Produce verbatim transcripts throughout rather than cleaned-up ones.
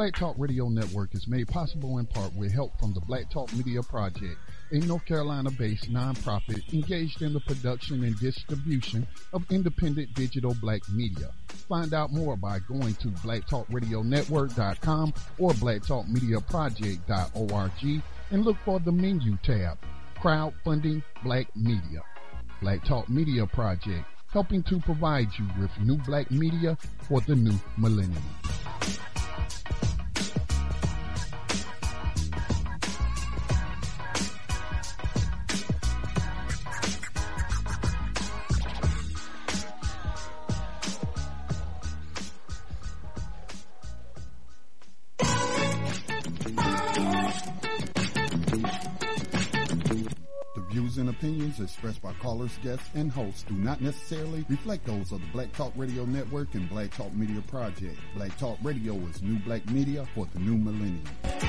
Black Talk Radio Network is made possible in part with help from the Black Talk Media Project, a North Carolina-based nonprofit engaged in the production and distribution of independent digital black media. Find out more by going to black talk radio network dot com or black talk media project dot org and look for the menu tab, Crowdfunding Black Media. Black Talk Media Project, helping to provide you with new black media for the new millennium. And opinions expressed by callers, guests, and hosts do not necessarily reflect those of the Black Talk Radio Network and Black Talk Media Project. Black Talk Radio is new black media for the new millennium.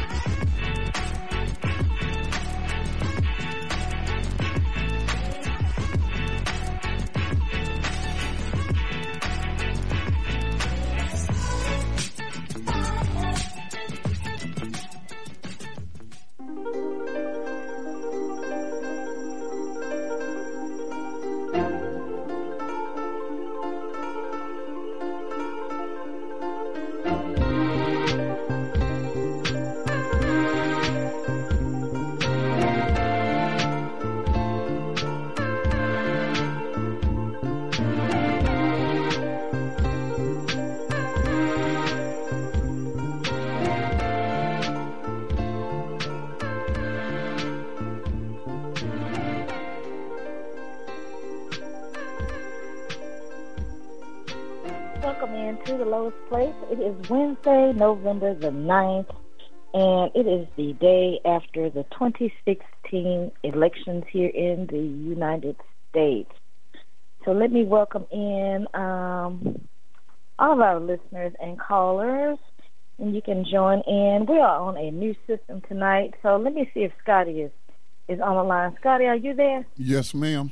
It is Wednesday, November the ninth, and it is the day after the twenty sixteen elections here in the United States. So let me welcome in um, all of our listeners and callers, and you can join in. We are on a new system tonight, so let me see if Scotty is, is on the line. Scotty, are you there? Yes, ma'am.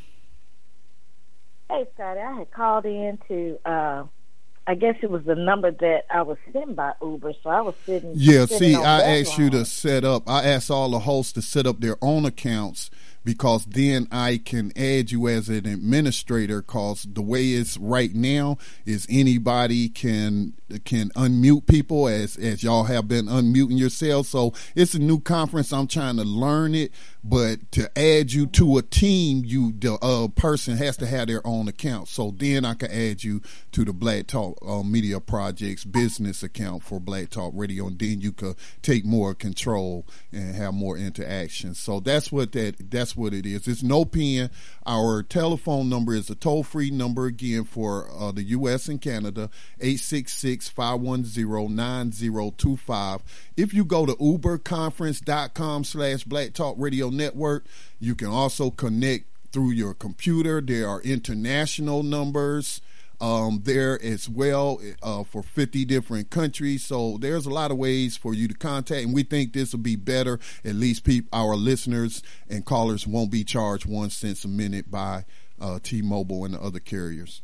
Hey, Scotty, I had called in to... Uh, I guess it was the number that I was sent by Uber, so I was sitting. Yeah, sitting see, I asked line. you to set up. I asked all the hosts to set up their own accounts because then I can add you as an administrator. Because the way it's right now is anybody can can unmute people as as y'all have been unmuting yourselves. So it's a new conference. I'm trying to learn it, but to add you to a team, you the uh, person has to have their own account. So then I can add you to the Black Talk uh, Media Project's business account for Black Talk Radio, and then you could take more control and have more interaction. So that's what that that's what it is. It's no pen. Our telephone number is a toll-free number again for uh, the U S and Canada, eight six six, five one zero, nine zero two five. If you go to uberconference.com slash Black Talk Radio Network, you can also connect through your computer. There are international numbers um, there as well uh, for fifty different countries. So there's a lot of ways for you to contact, and we think this will be better. At least people, our listeners and callers won't be charged one cent a minute by uh, T-Mobile and the other carriers.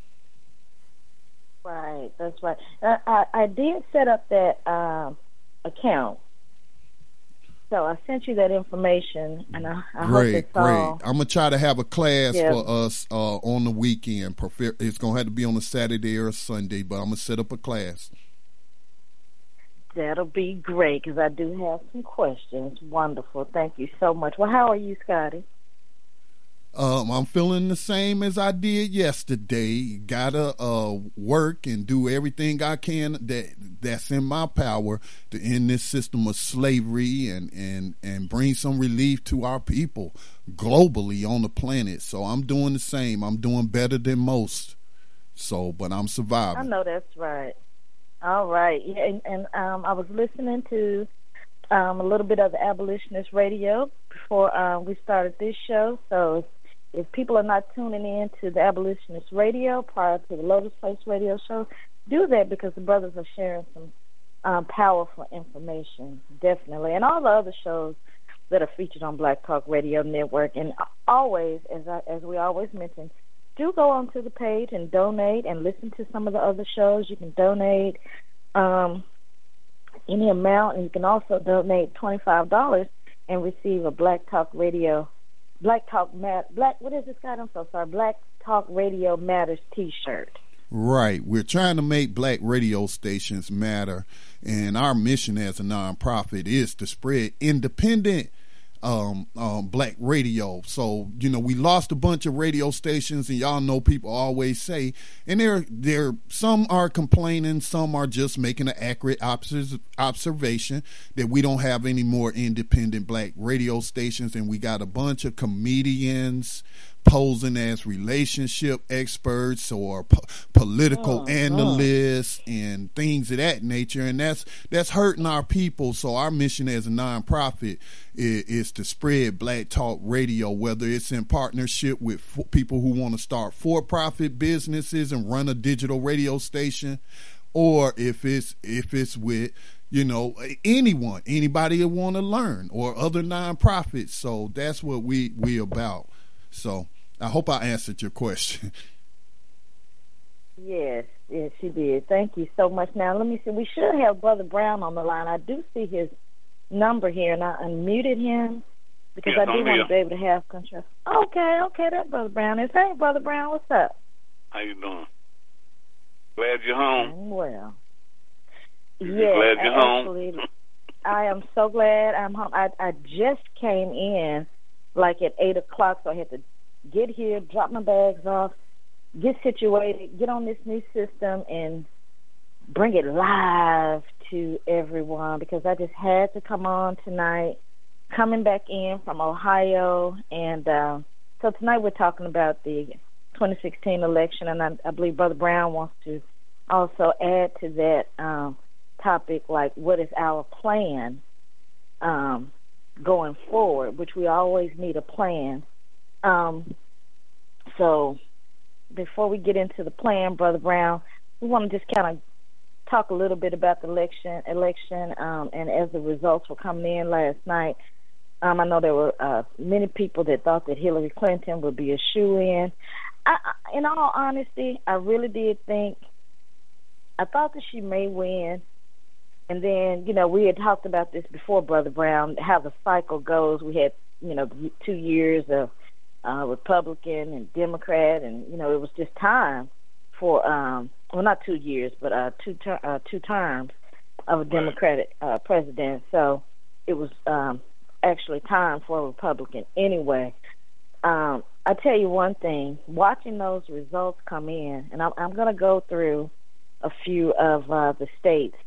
Right, that's right. I, I, I did set up that um, account. So I sent you that information, and I, I great, hope it's great. all... I'm gonna try to have a class yeah. for us uh, on the weekend. It's gonna have to be on a Saturday or a Sunday, but I'm gonna set up a class. That'll be great because I do have some questions. Wonderful, thank you so much. Well, how are you, Scotty? Um, I'm feeling the same as I did yesterday. Gotta uh, work and do everything I can that that's in my power to end this system of slavery and, and, and bring some relief to our people globally on the planet. So I'm doing the same. I'm doing better than most. So, but I'm surviving. I know that's right. All right. Yeah, and, and um, I was listening to um, a little bit of the Abolitionist Radio before uh, we started this show. So if people are not tuning in to the Abolitionist Radio prior to the Lotus Place radio show, do that because the brothers are sharing some um, powerful information, definitely. And all the other shows that are featured on Black Talk Radio Network. And always, as I, as we always mention, do go onto the page and donate and listen to some of the other shows. You can donate um, any amount, and you can also donate twenty-five dollars and receive a Black Talk Radio, Black Talk Mat, Black, what is this guy? I'm so sorry, Black Talk Radio Matters T-shirt. Right. We're trying to make black radio stations matter, and our mission as a nonprofit is to spread independent um, um, black radio. So, you know, we lost a bunch of radio stations, and y'all know people always say, and they're, they're, some are complaining, some are just making an accurate obs- observation that we don't have any more independent black radio stations, and we got a bunch of comedians posing as relationship experts or po- political oh, analysts oh. and things of that nature, and that's that's hurting our people. So our mission as a nonprofit is, is to spread Black Talk Radio, whether it's in partnership with f- people who want to start for-profit businesses and run a digital radio station, or if it's if it's with, you know, anyone, anybody that want to learn, or other nonprofits. So that's what we we about. So I hope I answered your question. Yes, yes, she did. Thank you so much. Now, let me see. We should have Brother Brown on the line. I do see his number here, and I unmuted him because yes, I do I'm want here. to be able to have control. Okay, okay, that Brother Brown is. Hey, Brother Brown, what's up? How you doing? Glad you're home. I'm well. You Yes, glad you're actually, home? I am so glad I'm home. I, I just came in like at eight o'clock, so I had to get here, drop my bags off, get situated, get on this new system, and bring it live to everyone because I just had to come on tonight, coming back in from Ohio. And uh, so tonight we're talking about the twenty sixteen election, and I, I believe Brother Brown wants to also add to that um, topic, like what is our plan um, going forward, which we always need a plan. Um, so before we get into the plan, Brother Brown, we want to just kind of talk a little bit about the election, election, um, and as the results were coming in last night, um, I know there were uh, many people that thought that Hillary Clinton would be a shoo-in. I, I, in all honesty, I really did think, I thought that she may win. And then, you know, we had talked about this before, Brother Brown, how the cycle goes. We had, you know, two years of uh, Republican and Democrat, and, you know, it was just time for, um, well, not two years, but uh, two ter- uh, two terms of a Democratic uh, president. So it was um, actually time for a Republican anyway. Um, I tell you one thing, watching those results come in, and I'm, I'm going to go through a few of uh, the states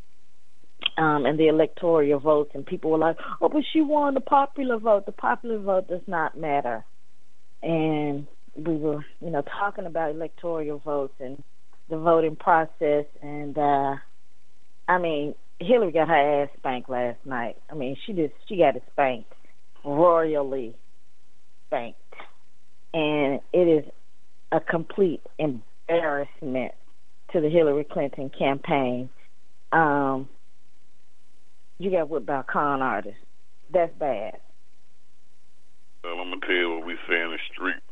um, and the electoral votes, and people were like, oh, but she won the popular vote. The popular vote does not matter. And we were, you know, talking about electoral votes and the voting process, and uh, I mean, Hillary got her ass spanked last night. I mean, she just she got it spanked, royally spanked, and it is a complete embarrassment to the Hillary Clinton campaign. Um, you got whipped by a con artist. That's bad. Well, I'm gonna tell you what we say in the street.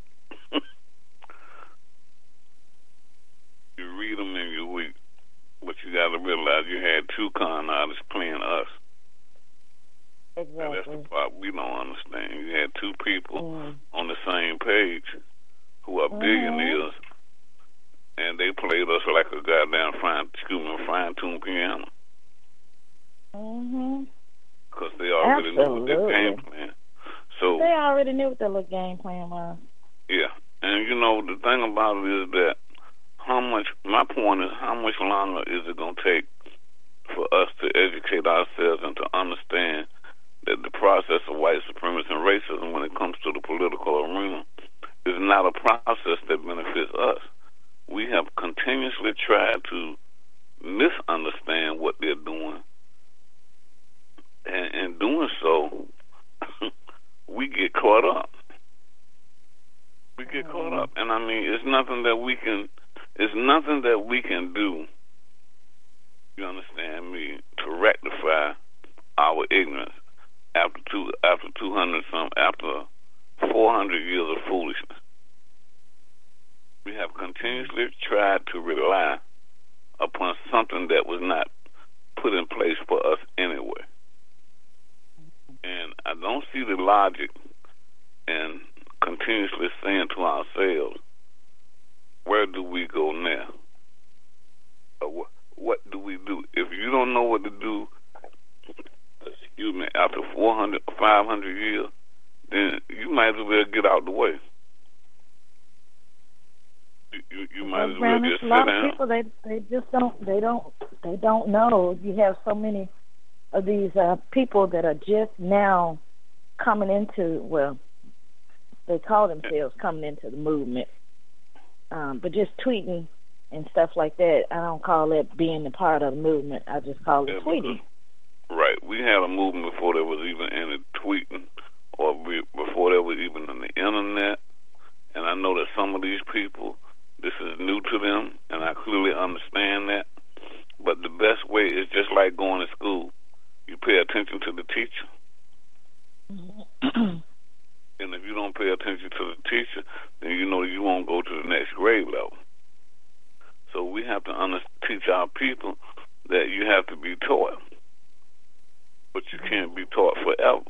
You read them and you weep, but you got to realize you had two con artists playing us. Exactly. And that's the part we don't understand. You had two people mm. on the same page who are mm-hmm. billionaires, and they played us like a goddamn fine, excuse me, fine tuned piano. Mm-hmm. Because they already Absolutely. knew their game plan. So they already knew what their little game plan was. Yeah, and you know the thing about it is that how much. My point is, how much longer is it going to take for us to educate ourselves and to understand that the process of white supremacy and racism, when it comes to the political arena, is not a process that benefits us. We have continuously tried to misunderstand what they're doing, and in doing so, we get caught up. We get mm-hmm. caught up, and I mean, it's nothing that we can. It's nothing that we can do. You understand me? To rectify our ignorance after two, after two hundred some, after four hundred years of foolishness. We have continuously tried to rely upon something that was not put in place for us anyway. And I don't see the logic in continuously saying to ourselves, where do we go now? Or wh- what do we do? If you don't know what to do, excuse me, after four hundred, five hundred years, then you might as well get out the way. You, you, you might as well just a sit lot down. of people, they they just don't they don't they don't know. You have so many of these uh, people that are just now coming into, well, they call themselves coming into the movement, um, but just tweeting and stuff like that, I don't call that being a part of the movement. I just call it Yeah, tweeting. Right. We had a movement before there was even any tweeting, or be, before there was even on the internet. And I know that some of these people, this is new to them, and I clearly understand that. But the best way is just like going to school. You pay attention to the teacher. And if you don't pay attention to the teacher, then you know you won't go to the next grade level. So we have to under- teach our people that you have to be taught. But you can't be taught forever.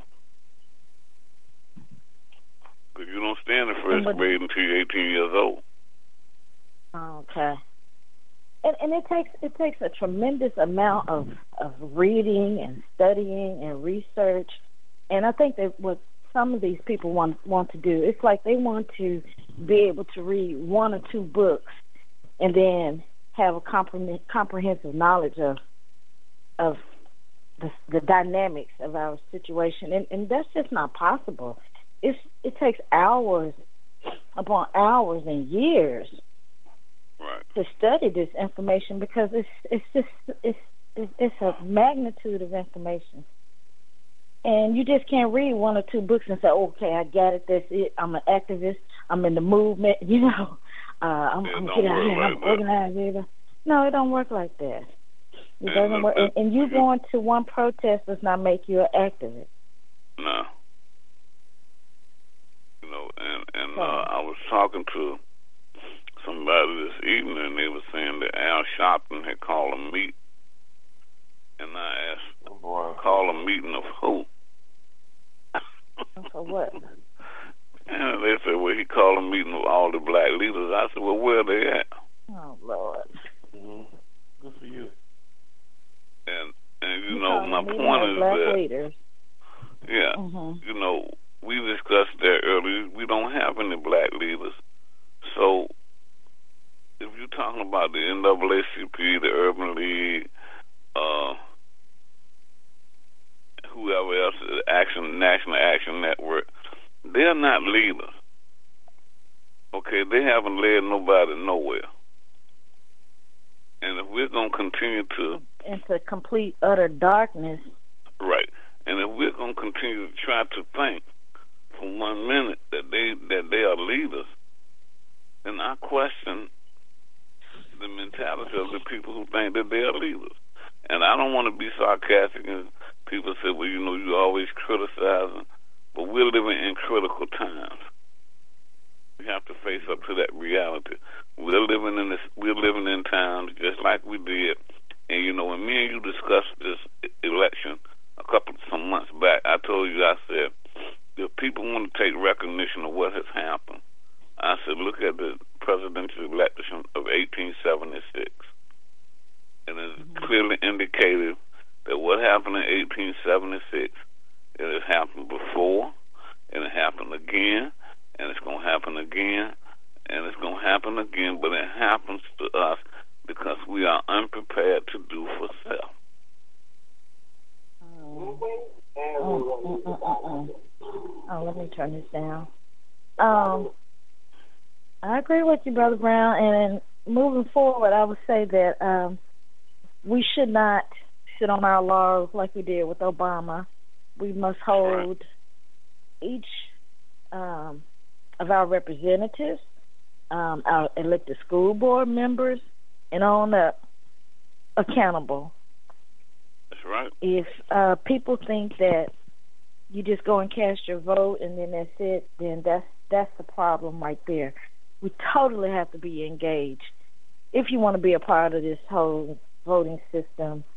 Because you don't stay in the first but, grade until you're eighteen years old. Okay. And, and it takes it takes a tremendous amount of, of reading and studying and research. And I think that what some of these people want want to do, it's like they want to be able to read one or two books and then have a compre- comprehensive knowledge of of the, the dynamics of our situation, and, and that's just not possible. It's it takes hours upon hours and years right. to study this information, because it's it's just it's it's a magnitude of information, and you just can't read one or two books and say, okay, I got it, that's it, I'm an activist, I'm in the movement, you know, uh, I'm, Yeah, I'm don't get out work here, like I'm that. organized. No, it don't work like that. It And doesn't the- work. And, the- and you you- going to one protest does not make you an activist. No. You know, and, and Oh. uh, I was talking to somebody this evening, and they were saying that Al Sharpton had called a meet. And I asked, Oh, boy. call a meeting of who? For what? And they said, well, he called a meeting of all the black leaders. I said, well, where are they at? Oh, Lord. Mm-hmm. Good for you. And, and you You know, calling my me point like is black that, leaders. yeah, Mhm. you know, we discussed that earlier. We don't have any black leaders. So if you're talking about the N double A C P, the Urban League, uh, whoever else, the Action National Action Network, they're not leaders. Okay, they haven't led nobody nowhere. And if we're going to continue to, Into complete, utter darkness. right, and if we're going to continue to try to think for one minute that they that they are leaders, then I question the mentality of the people who think that they are leaders. And I don't want to be sarcastic, and people say, well, you know, you're always criticizing, but we're living in critical times. We have to face up to that reality. We're living in this. We're living in times just like we did. And you know, when me and you discussed this election a couple some months back, I told you, I said, if people want to take recognition of what has happened, I said, look at the presidential election of eighteen seventy-six, and it's mm-hmm. clearly indicated that what happened in eighteen seventy-six, it has happened before, and it happened again. And it's going to happen again, and it's going to happen again, but it happens to us because we are unprepared to do for self. Oh, oh, oh, oh, oh. oh, let me turn this down. Um, I agree with you, Brother Brown, and moving forward, I would say that um, we should not sit on our laurels like we did with Obama. We must hold right. each um, of our representatives, um, our elected school board members, and on up accountable. That's right. If uh, people think that you just go and cast your vote and then that's it, then that's that's the problem right there. We totally have to be engaged if you want to be a part of this whole voting system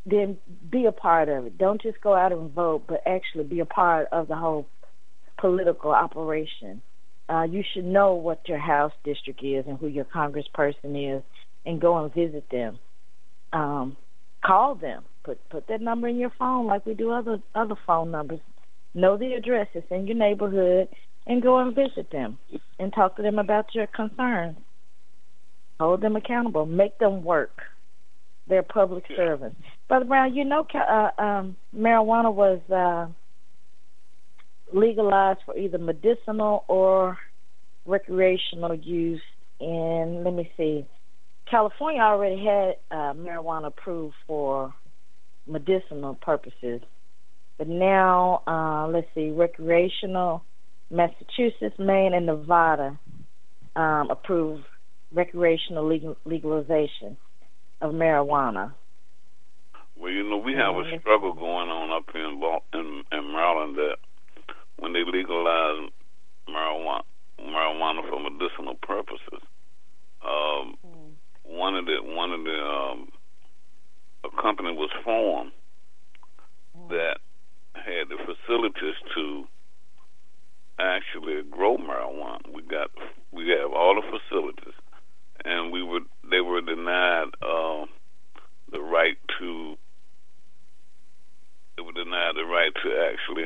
then be a part of it. Don't just go out and vote, but actually be a part of the whole political operation. Uh, you should know what your House district is and who your congressperson is, and go and visit them. Um, call them. Put put that number in your phone like we do other other phone numbers. Know the addresses in your neighborhood and go and visit them and talk to them about your concerns. Hold them accountable. Make them work. They're public servants. Brother Brown, you know uh, um, marijuana was uh, legalized for either medicinal or recreational use in, let me see, California already had uh, marijuana approved for medicinal purposes. But now, uh, let's see, recreational, Massachusetts, Maine, and Nevada um, approved recreational legal, legalization of marijuana. Well, you know, we have a struggle going on up here in, in, in Maryland that when they legalize marijuana, marijuana for medicinal purposes, um, mm. one of the one of the um, a company was formed mm. that had the facilities to actually grow marijuana. We got we have all the facilities, and we were they were denied uh, the right to they were denied the right to actually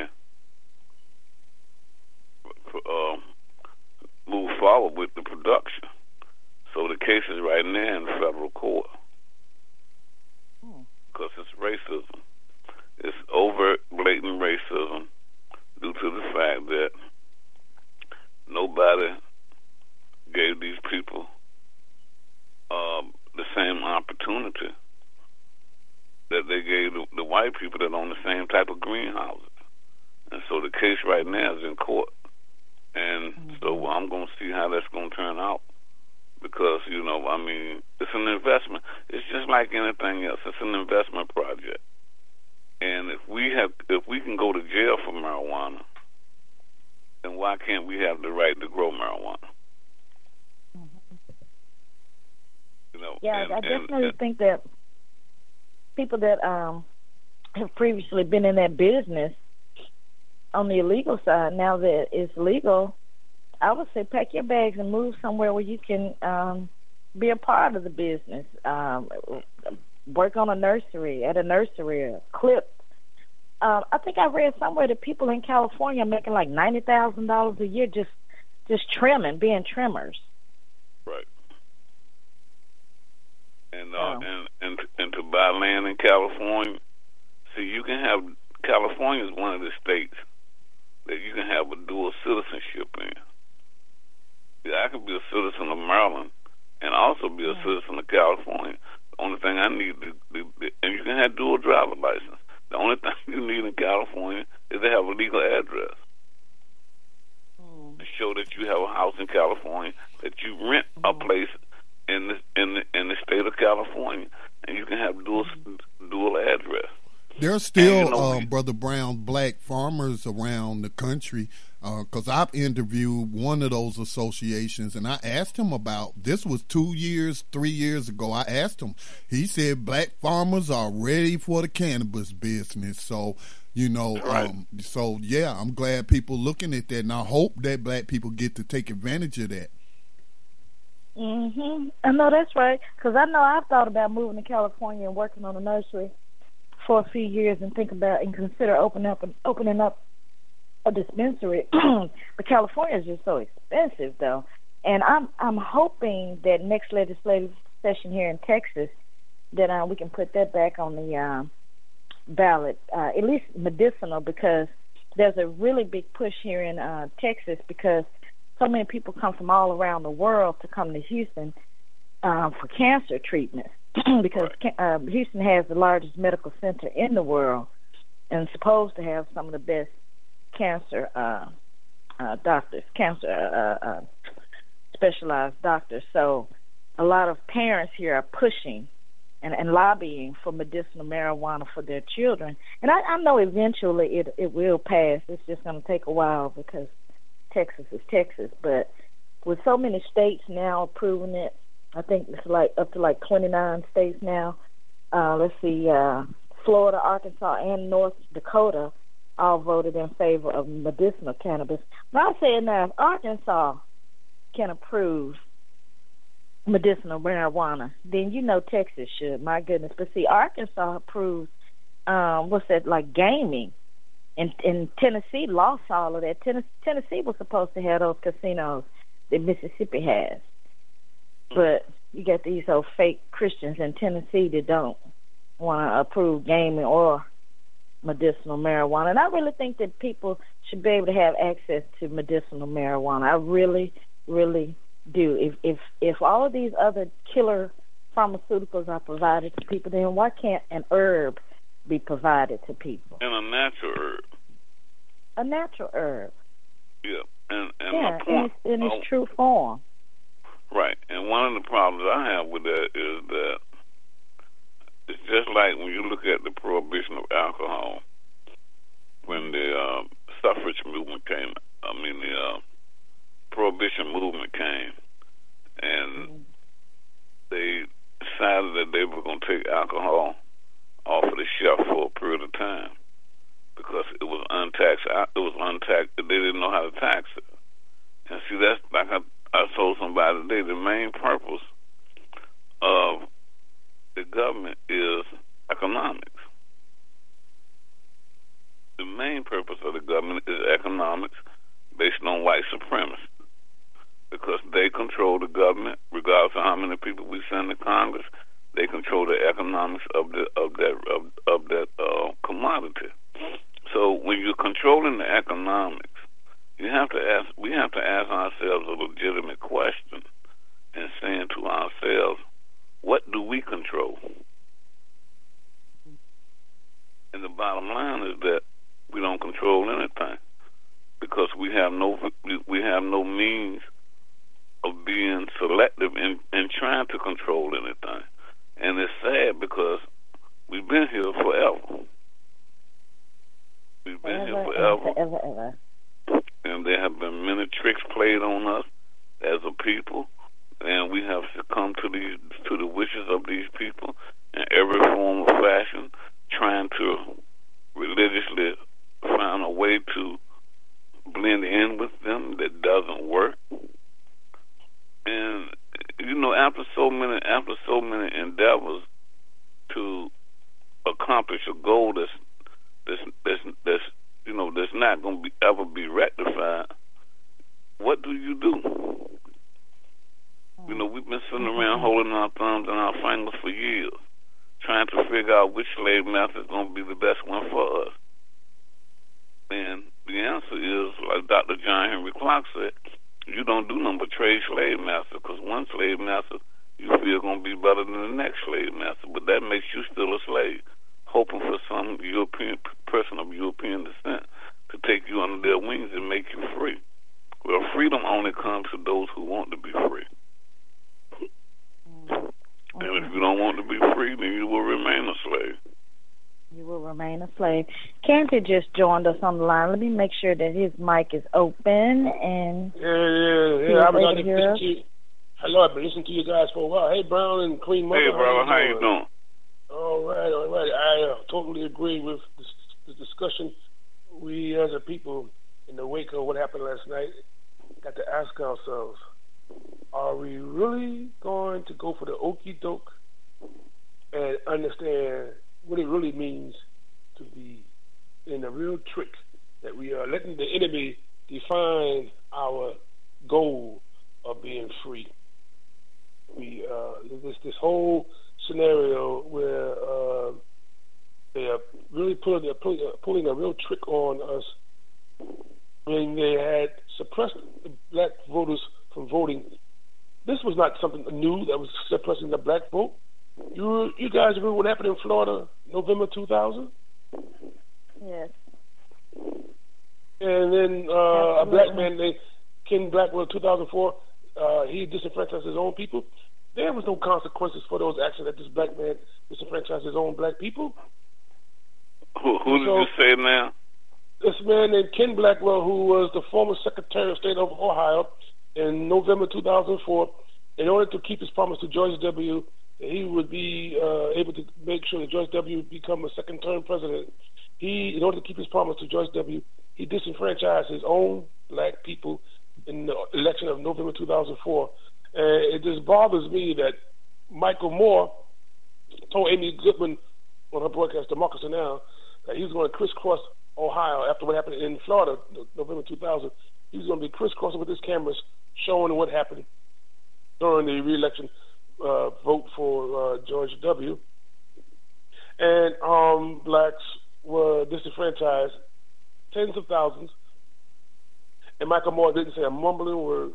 uh, move forward with the production. So the case is right now in federal court because it's racism. It's overt, blatant racism due to the fact that nobody gave these people um, the same opportunity that they gave the, the white people that own the same type of greenhouses. And so the case right now is in court. And mm-hmm. so I'm going to see how that's going to turn out because, you know, I mean, it's an investment. It's just like anything else. It's an investment project. And if we have, if we can go to jail for marijuana, then why can't we have the right to grow marijuana? Mm-hmm. You know, yeah, and, I definitely and, think that people that um, have previously been in that business on the illegal side, now that it's legal, I would say pack your bags and move somewhere where you can um, be a part of the business. Um, work on a nursery, at a nursery, a clip. Uh, I think I read somewhere that people in California are making like ninety thousand dollars a year just just trimming, being trimmers. Right. And, uh, oh. and and and to buy land in California, see, you can have, California is one of the states that you can have a dual citizenship in. Yeah, I can be a citizen of Maryland and also be a yeah. citizen of California. The only thing I need, to, to, to, and you can have dual driver license. The only thing you need in California is to have a legal address mm. to show that you have a house in California, that you rent mm. a place in the in the in the state of California, and you can have dual mm. dual address. There's still, you know, uh, Brother Brown, black farmers around the country because uh, I've interviewed one of those associations, and I asked him about, this was two years, three years ago, I asked him. He said black farmers are ready for the cannabis business. So, you know, right. um, so, yeah, I'm glad people looking at that, and I hope that black people get to take advantage of that. Mm-hmm. I know that's right, because I know I've thought about moving to California and working on a nursery for a few years and think about and consider opening up opening up a dispensary. But California is just so expensive, though. And I'm I'm hoping that next legislative session here in Texas that uh, we can put that back on the uh, ballot, uh, at least medicinal, because there's a really big push here in uh, Texas because so many people come from all around the world to come to Houston uh, for cancer treatment. Because uh, Houston has the largest medical center in the world and supposed to have some of the best cancer uh, uh, doctors, cancer uh, uh, specialized doctors. So a lot of parents here are pushing and, and lobbying for medicinal marijuana for their children. And I, I know eventually it, it will pass. It's just going to take a while because Texas is Texas. But with so many states now approving it, I think it's like up to like twenty-nine states now. Uh, let's see, uh, Florida, Arkansas, and North Dakota all voted in favor of medicinal cannabis. But I'm saying now, if Arkansas can approve medicinal marijuana, then you know Texas should. My goodness. But see, Arkansas approves, um, what's that, like gaming. And, and Tennessee lost all of that. Tennessee, Tennessee was supposed to have those casinos that Mississippi has. But you got these old fake Christians in Tennessee that don't want to approve gaming or medicinal marijuana. And I really think that people should be able to have access to medicinal marijuana. I really, really do. If if if all of these other killer pharmaceuticals are provided to people, then why can't an herb be provided to people? And a natural herb. A natural herb. Yeah. And, and yeah, my point, in its, in its oh, true form. Right. And one of the problems I have with that is that it's just like when you look at the prohibition of alcohol, when the uh, suffrage movement came, I mean the uh, prohibition movement came, and mm-hmm. they decided that they were going to take alcohol off of the shelf for a period of time because it was untaxed. It was untaxed. They didn't know how to tax it. And see, that's like I, I told somebody today, the main purpose of the government is economics. The main purpose of the government is economics based on white supremacy because they control the government regardless of how many people we send to Congress. They control the economics of the of that of, of that uh, commodity. So when you're controlling the economics, you have to ask. We have to ask ourselves a legitimate question and saying to ourselves, what do we control? And the bottom line is that we don't control anything because we have no we have no means of being selective in, in trying to control anything. And it's sad because we've been here forever. We've been ever, here forever. Ever, ever, ever. And there have been many tricks played on us as a people. And we have succumbed to these to the wishes of these people in every form of fashion, trying to religiously find a way to blend in with them that doesn't work. And you know, after so many after so many endeavors to accomplish a goal that's that's that's, that's you know that's not going to be ever be rectified, what do you do? You know, we've been sitting around holding our thumbs and our fingers for years, trying to figure out which slave master is going to be the best one for us. And the answer is, like Doctor John Henry Clark said, you don't do nothing but trade slave master, because one slave master you feel going to be better than the next slave master, but that makes you still a slave, hoping for some European person of European descent to take you under their wings and make you free. Well, freedom only comes to those who want to be free. And if you don't want to be free, then you will remain a slave. You will remain a slave. Canty just joined us on the line. Let me make sure that his mic is open. And yeah, yeah, yeah. I've been listening to you. Hello, I've been listening to you guys for a while. Hey, Brown and Queen Mother. Hey, brother, how you doing? All right, all right. I uh, totally agree with this, this discussion. We, as a people, in the wake of what happened last night, got to ask ourselves, are we really going to go for the okie doke and understand what it really means to be in a real trick, that we are letting the enemy define our goal of being free? We uh, this this whole scenario where uh, they are really pulling, they're pulling, uh, pulling a real trick on us when they had suppressed the black voters from voting. This was not something new that was suppressing the black vote. You you guys remember what happened in Florida, November two thousand? Yes. And then uh, a black man named Ken Blackwell, two thousand four, uh, he disenfranchised his own people. There was no consequences for those actions that this black man disenfranchised his own black people. Who, who did so, you say now? This man named Ken Blackwell, who was the former Secretary of State of Ohio, in November two thousand four, in order to keep his promise to George W. that he would be uh, able to make sure that George W. would become a second-term president. He, in order to keep his promise to George W., he disenfranchised his own black people in the election of November two thousand four. And it just bothers me that Michael Moore told Amy Goodman on her broadcast, Democracy Now!, that he was going to crisscross Ohio after what happened in Florida, November two thousand. He was going to be crisscrossing with his cameras, showing what happened during the re-election uh, vote for uh, George W. And um, blacks were disenfranchised, tens of thousands. And Michael Moore didn't say a mumbling word.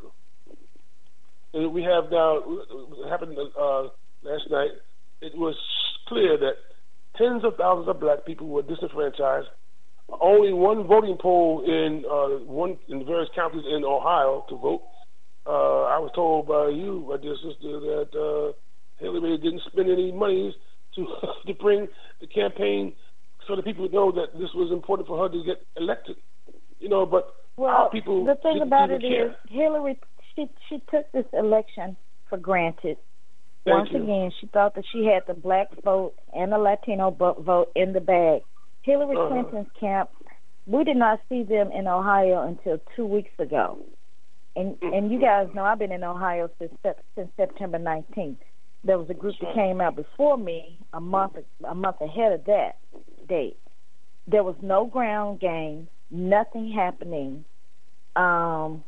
And we have now, it happened uh, last night, it was clear that tens of thousands of black people were disenfranchised. Only one voting poll in uh, one in various counties in Ohio to vote. Uh, I was told by you, my dear sister, that uh, Hillary didn't spend any money to to bring the campaign so that people would know that this was important for her to get elected. You know, but well, our people the thing didn't about even it care. is Hillary, she she took this election for granted. Thank Once you. again, she thought that she had the black vote and the Latino vote in the bag. Hillary Uh-huh. Clinton's camp, we did not see them in Ohio until two weeks ago. And and you guys know I've been in Ohio since since September nineteenth. There was a group that came out before me a month a month ahead of that date. There was no ground game, nothing happening. Um,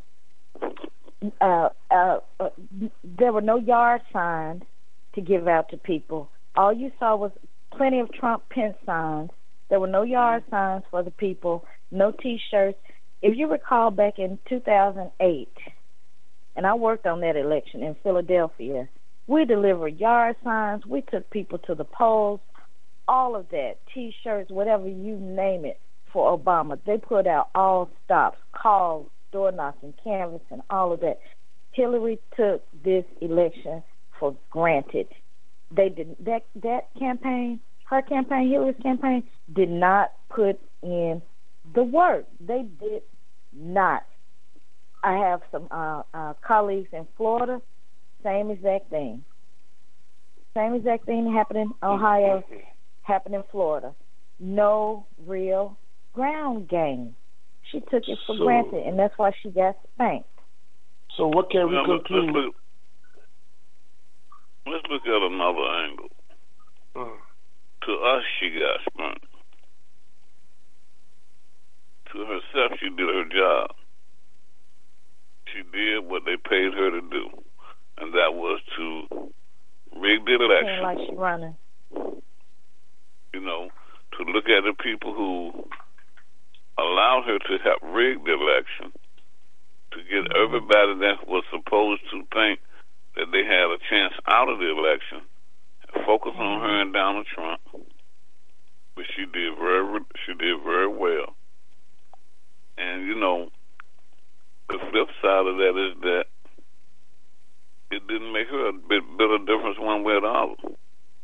uh, uh, uh, there were no yard signs to give out to people. All you saw was plenty of Trump Pence signs. There were no yard signs for the people, no T-shirts. If you recall back in two thousand eight, and I worked on that election in Philadelphia, we delivered yard signs. We took people to the polls, all of that, T-shirts, whatever you name it, for Obama. They put out all stops, calls, door knocking, canvassing, all of that. Hillary took this election for granted. They did that that campaign, her campaign, Hillary's campaign, did not put in the work. They did not. I have some uh, uh, colleagues in Florida, same exact thing. Same exact thing happened in Ohio, happened in Florida. No real ground game. She took it for So- granted, and that's why she got spanked. So what can we Well, let's, conclude? look, let's look at another angle. Uh, To us, she got spanked. To herself, she did her job. She did what they paid her to do, and that was to rig the Seems election. like she running. You know, to look at the people who allowed her to help rig the election, to get everybody that was supposed to think that they had a chance out of the election, focus on her and Donald Trump, which she did very, she did very well. And you know, the flip side of that is that it didn't make her a bit, bit of difference one way or the other.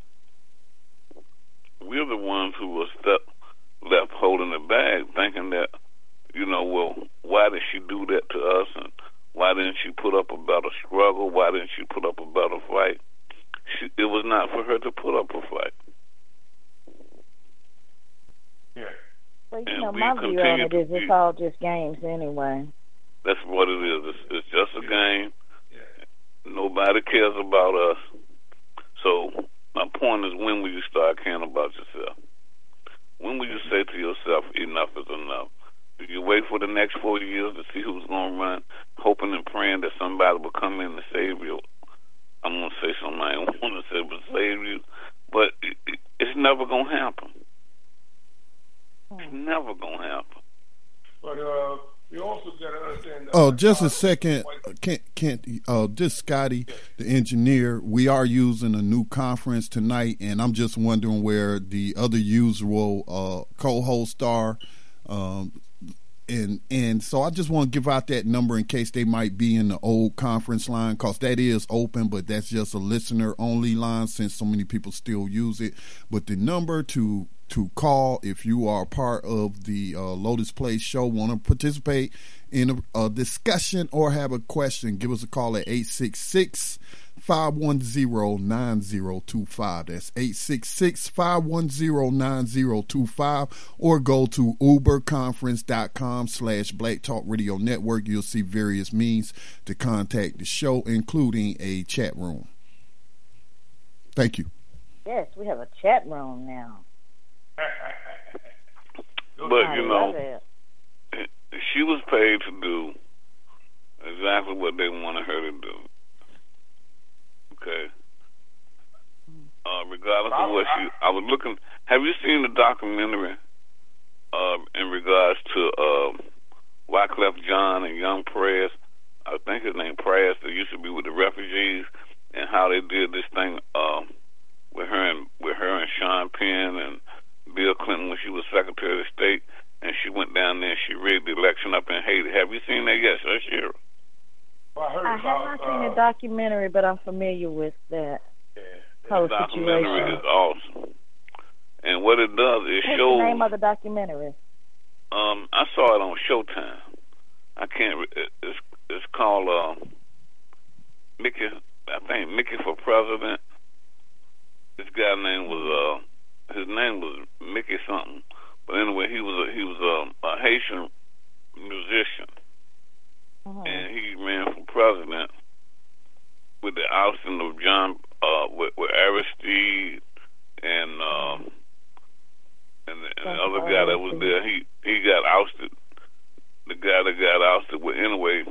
We're the ones who were stuck, left holding the bag, thinking that, you know, well, why did she do that to us, and why didn't she put up a better struggle? Why didn't she put up a better fight? She, it was not for her to put up a fight. yeah. Well, you And know, we my view on continue it to is it's be- all just games anyway. That's what it is. It's, it's just a game. Yeah. Nobody cares about us. So my point is, when will you start caring about yourself? When will you say to yourself, enough is enough? Do you wait for the next four years to see who's going to run, hoping and praying that somebody will come in and save you? I'm going to say something I don't want to say, but save you. But it, it, it's never going to happen. It's never going to happen. But uh, we also got to understand. that- Oh, just a second, Kent. Kent uh, just Scotty, the engineer. We are using a new conference tonight, and I'm just wondering where the other usual uh, co-hosts are. Um, and and so I just want to give out that number in case they might be in the old conference line, because that is open, but that's just a listener only line since so many people still use it. But the number to to call if you are part of the uh, Lotus Place show, want to participate in a, a discussion or have a question, give us a call at eight six six, five one zero, nine zero two five. That's eight six six, five one zero, nine zero two five. Or go to uberconference.com slash Black Talk Radio Network. You'll see various means to contact the show, including a chat room. Thank you. Yes, we have a chat room now. But, you know, she was paid to do exactly what they wanted her to do. Okay. Uh, regardless of what she, I was looking. Have you seen the documentary uh, in regards to uh, Wyclef Jean and Young Press? I think his name Press. That used to be with the refugees, and how they did this thing uh, with her and with her and Sean Penn and Bill Clinton when she was Secretary of State, and she went down there and she rigged the election up in Haiti. Have you seen that yet, Shira? Well, I, heard I have about, not seen uh, the documentary, but I'm familiar with that yeah, whole The documentary situation. is awesome, and what it does is What's shows. the name of the documentary? Um, I saw it on Showtime. I can't. Re- it's it's called uh, Mickey. I think Mickey for President. This guy name was uh, his name was Mickey something. But anyway, he was a, he was a, a Haitian musician, Uh-huh. and he ran for president with the ousting of John uh, with, with Aristide and uh, and, the, and the other guy that was there. He he got ousted. The guy that got ousted. Well, anyway,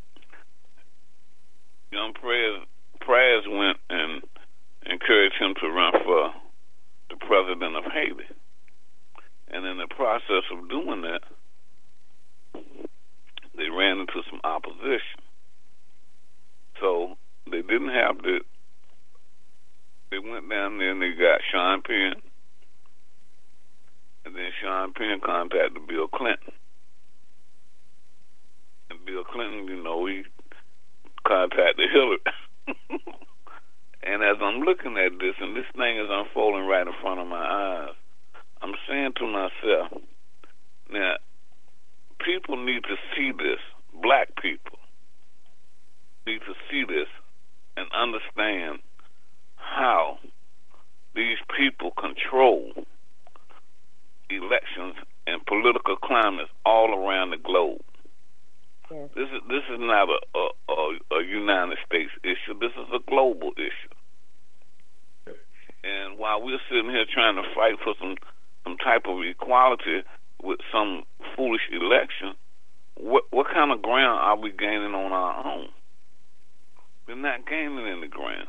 Young Prez Prez went and encouraged him to run for the president of Haiti. And in the process of doing that, they ran into some opposition. So they didn't have the. They went down there and they got Sean Penn, and then Sean Penn contacted Bill Clinton, and Bill Clinton, you know, he contacted Hillary. And as I'm looking at this, and this thing is unfolding right in front of my eyes, I'm saying to myself, now, people need to see this. Black people need to see this and understand how these people control elections and political climates all around the globe. Yes. This is this is not a, a, a, a United States issue. This is a global issue. And while we're sitting here trying to fight for some some type of equality with some foolish election, what what kind of ground are we gaining on our own? We're not gaining any ground.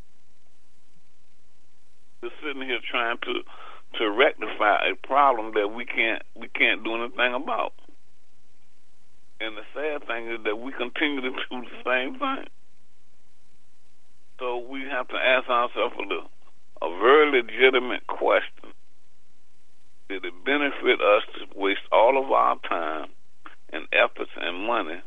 We're sitting here trying to to rectify a problem that we can't we can't do anything about. And the sad thing is that we continue to do the same thing. So we have to ask ourselves a, a very legitimate question. Did it benefit us to waste all of our time and efforts and money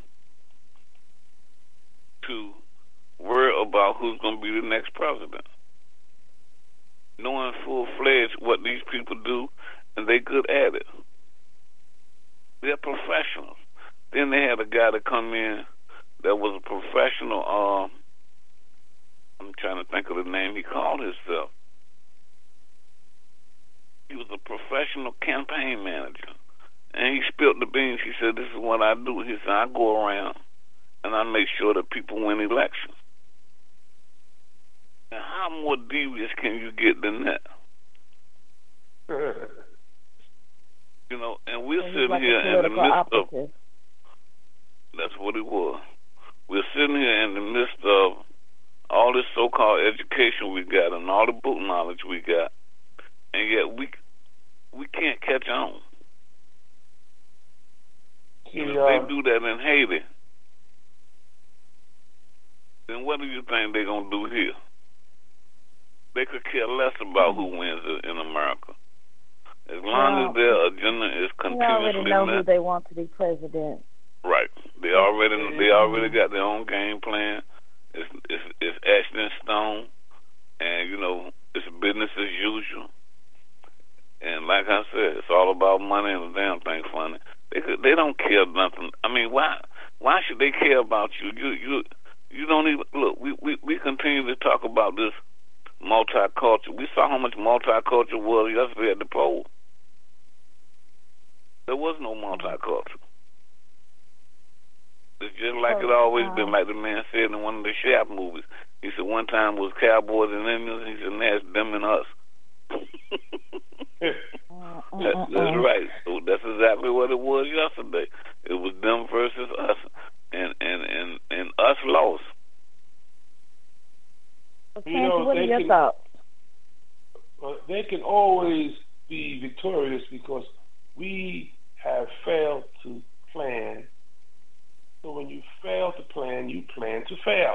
to worry about who's going to be the next president? Knowing full-fledged what these people do, and they're good at it. They're professionals. Then they had a guy to come in that was a professional, uh, I'm trying to think of the name he called himself. He was a professional campaign manager. And he spilled the beans. He said, this is what I do. He said, I go around and I make sure that people win elections. Now, how more devious can you get than that? You know, and we're And he's sitting like here a in the midst political of... operative. That's what it was. We're sitting here in the midst of all this so-called education we got and all the book knowledge we got, and yet we we can't catch on. See, And if uh, they do that in Haiti, then what do you think they're going to do here? They could care less about who wins in America. As long Well, as their agenda is We already continuously know met. who they want to be president. Right. They already they already got their own game plan. It's it's, it's etched in stone, and you know it's business as usual. And like I said, it's all about money, and the damn thing funny. They could, they don't care nothing. I mean, why why should they care about you? You you You don't even look. We, we we continue to talk about this multicultural. We saw how much multicultural was yesterday at the poll. There was no multicultural. It's just like it always uh, been, like the man said in one of the Shaft movies. He said one time was cowboys and Indians. He said now it's them and us. that, that's right. So that's exactly what it was yesterday. It was them versus us, and and and, and us lost. Okay, you know, what are your can, thoughts? Uh, they can always be victorious because we have failed to plan. So when you fail to plan, you plan to fail.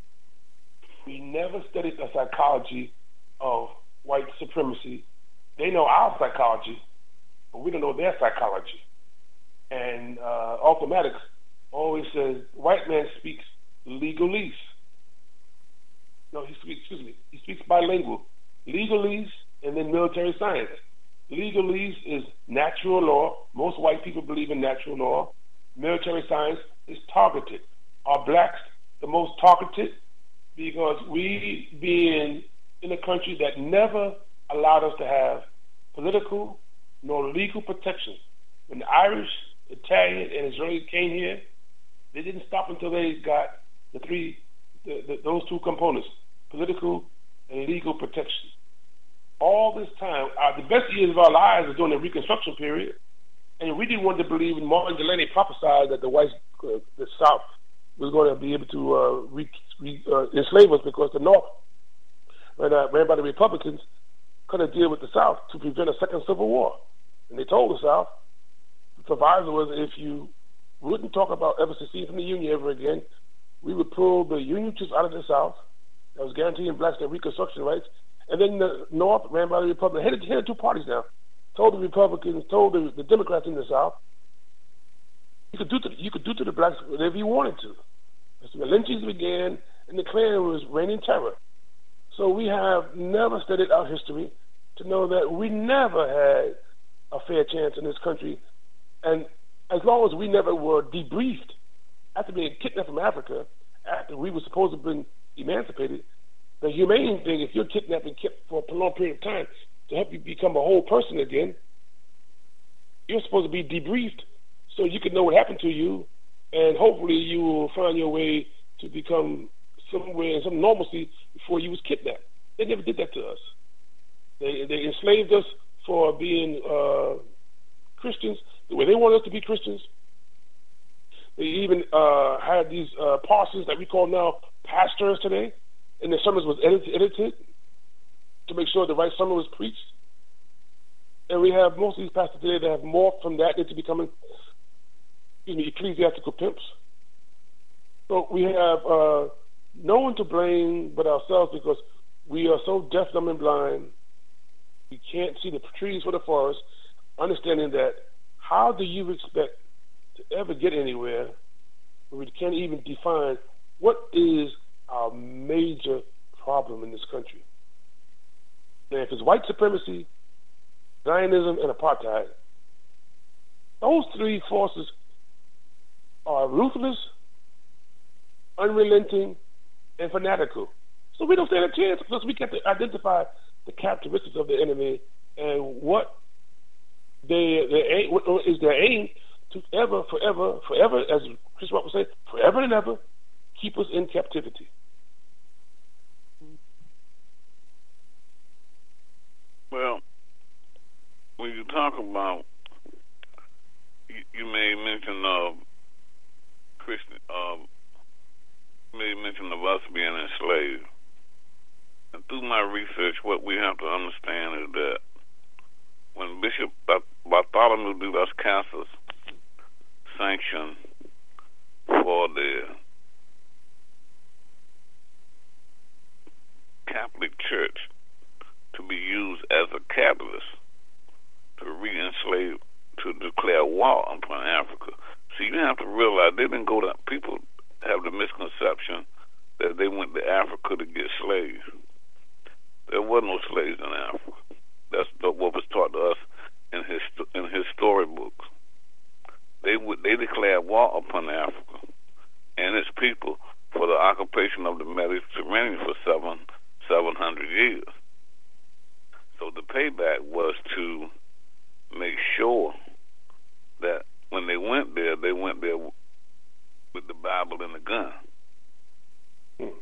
We never studied the psychology of white supremacy. They know our psychology, but we don't know their psychology. And uh, Automatics always says, white man speaks legalese. No, he speaks, excuse me, he speaks bilingual. Legalese and then military science. Legalese is natural law. Most white people believe in natural law. Military science is targeted. Are blacks the most targeted? Because we, being in a country that never allowed us to have political nor legal protection. When the Irish, Italian, and Israeli came here, they didn't stop until they got the three, the, the, those two components, political and legal protection. All this time, uh, the best years of our lives were during the Reconstruction period, and we didn't want to believe when Martin Delany prophesied that the whites, uh, the South, was going to be able to uh, re, re, uh, enslave us because the North, ran, uh, ran by the Republicans, couldn't deal with the South to prevent a second Civil War. And they told the South, the proviso was if you wouldn't talk about ever seceding from the Union ever again, we would pull the Union troops out of the South that was guaranteeing blacks their Reconstruction rights. And then the North, ran by the Republicans, headed, headed two parties now, told the Republicans, told the, the Democrats in the South, you could do to you could do to the blacks whatever you wanted to. So the lynchings began, and the Klan was reigning terror. So we have never studied our history to know that we never had a fair chance in this country. And as long as we never were debriefed after being kidnapped from Africa, after we were supposed to have been emancipated, the humane thing, if you're kidnapped and kept for a prolonged period of time to help you become a whole person again, you're supposed to be debriefed so you can know what happened to you, and hopefully you will find your way to become somewhere in some normalcy before you was kidnapped. They never did that to us. They they enslaved us for being uh, Christians the way they wanted us to be Christians. They even uh, had these uh, parsons that we call now pastors today, and their sermons was edited, edited to make sure the right sermon was preached. And we have most of these pastors today that have morphed from that into becoming, excuse me, ecclesiastical pimps. So we have uh, no one to blame but ourselves because we are so deaf, dumb, and blind. We can't see the trees for the forest, understanding that how do you expect to ever get anywhere when we can't even define what is our major problem in this country? And if it's white supremacy, Zionism, and apartheid, those three forces are ruthless, unrelenting, and fanatical. So we don't stand a chance because we get to identify the characteristics of the enemy and what they, their aim, what is their aim to ever, forever, forever, as Chris Rock would say, forever and ever, keep us in captivity. Well, when you talk about, you, you may mention uh, Christian, uh, you may mention of us being enslaved. And through my research, what we have to understand is that when Bishop Bartholomew de las Casas sanctioned for the Catholic Church to be used as a catalyst to re-enslave, to declare war upon Africa. So you have to realize they didn't go to, people have the misconception that they went to Africa to get slaves. There were no slaves in Africa. That's what was taught to us in his in his storybooks. They would they declared war upon Africa and its people for the occupation of the Mediterranean for seven seven hundred years. So the payback was to make sure that when they went there, they went there with the Bible and the gun. Hmm.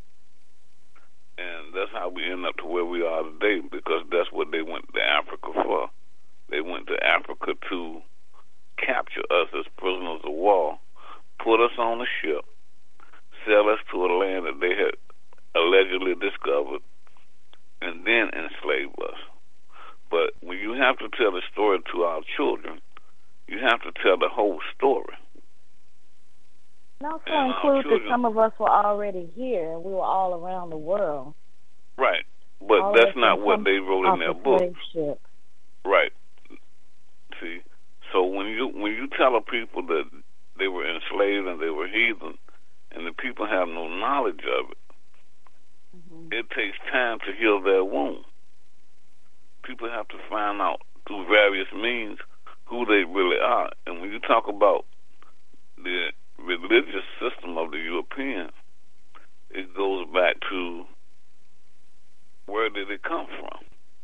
And that's how we end up to where we are today, because that's what they went to Africa for. They went to Africa to capture us as prisoners of war, put us on a ship, sell us to a land that they had allegedly discovered, and then enslave us. But when you have to tell the story to our children, you have to tell the whole story. And also And include children, that some of us were already here and we were all around the world. right, but all that's that not can what come they wrote off in their the books. slave ship. Right. See, so when you when you tell a people that they were enslaved and they were heathen, and the people have no knowledge of it, Mm-hmm. it takes time to heal their wound. People have to find out through various means who they really are. And when you talk about the religious system of the Europeans, it goes back to where did it come from?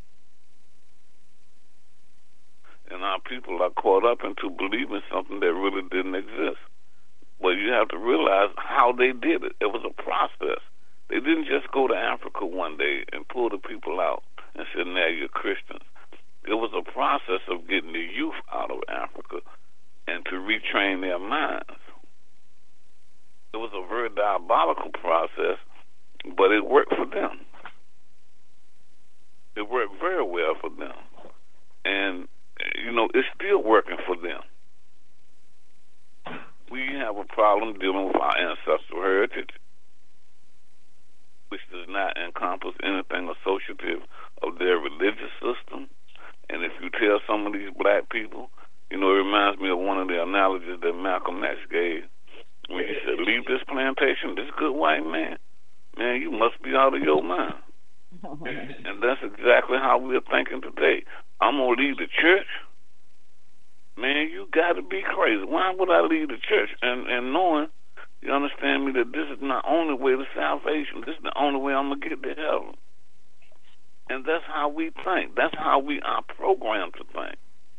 And our people are caught up into believing something that really didn't exist. But you have to realize how they did it. It was a process. They didn't just go to Africa one day and pull the people out and say, now you're Christians. It was a process of getting the youth out of Africa and to retrain their minds. It was a very diabolical process, but it worked for them. It worked very well for them. And, you know, it's still working for them. We have a problem dealing with our ancestral heritage, which does not encompass anything associative of their religious system. And if you tell some of these black people, you know, it reminds me of one of the analogies that Malcolm X gave when he said, leave this plantation, this good white man. Man, you must be out of your mind. And that's exactly how we're thinking today. I'm going to leave the church? Man, you got to be crazy. Why would I leave the church? And, and knowing, you understand me, that this is not only way to salvation. This is the only way I'm going to get to heaven. And that's how we think. That's how we are programmed to think.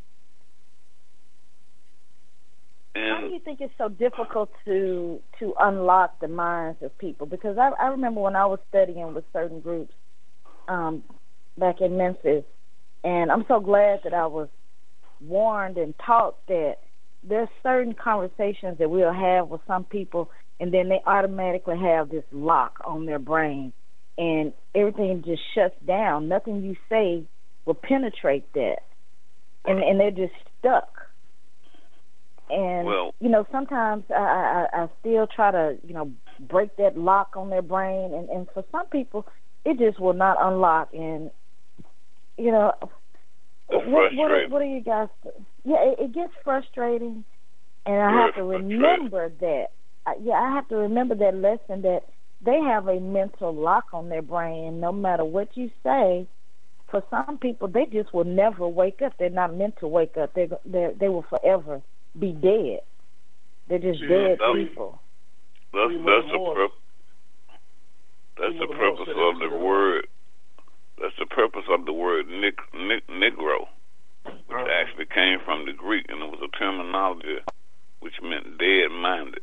And why do you think it's so difficult to to unlock the minds of people? Because I, I remember when I was studying with certain groups um, back in Memphis, and I'm so glad that I was warned and taught that there's certain conversations that we'll have with some people, and then they automatically have this lock on their brain, and everything just shuts down. Nothing you say will penetrate that, and and they're just stuck. And, well, you know, sometimes I, I, I still try to, you know, break that lock on their brain. And, and for some people, it just will not unlock. And, you know, what, what, are, what are you guys? Yeah, it, it gets frustrating. And I have to remember that. Yeah, I have to remember that lesson that they have a mental lock on their brain. No matter what you say, for some people, they just will never wake up. They're not meant to wake up. They they they will forever be dead. They're just See, dead that's, people. That's, that's, the, pur- that's the purpose of the word. That's the purpose of the word nig- nig- Negro, which actually came from the Greek, and it was a terminology which meant dead-minded.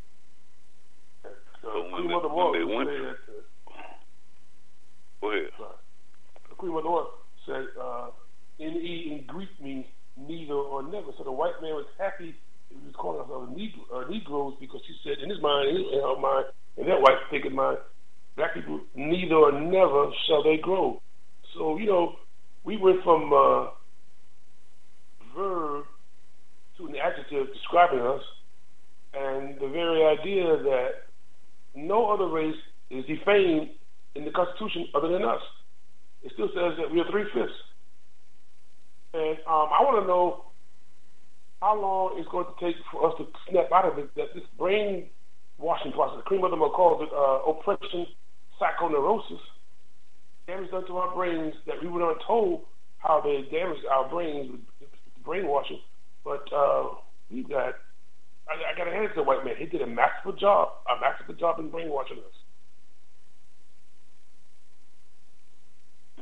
So when, the, when they went to... Go ahead. Queen Mother said, uh, N E in Greek means neither or never. So the white man was happy he was calling us uh, Negroes because he said in his mind, in, his, in her mind, in that white thinking mind, black people neither or never shall they grow. So, you know, we went from uh, verb to an adjective describing us, and the very idea that no other race is defamed in the Constitution other than us. It still says that we are three-fifths. And um, I want to know how long it's going to take for us to snap out of it, that this brainwashing process, Queen Mother calls it uh, oppression, psychoneurosis, damage done to our brains that we were not told how they damaged our brains with brainwashing. But uh, we got, I, I got to hand it to the white man. He did a masterful job, a masterful job in brainwashing us.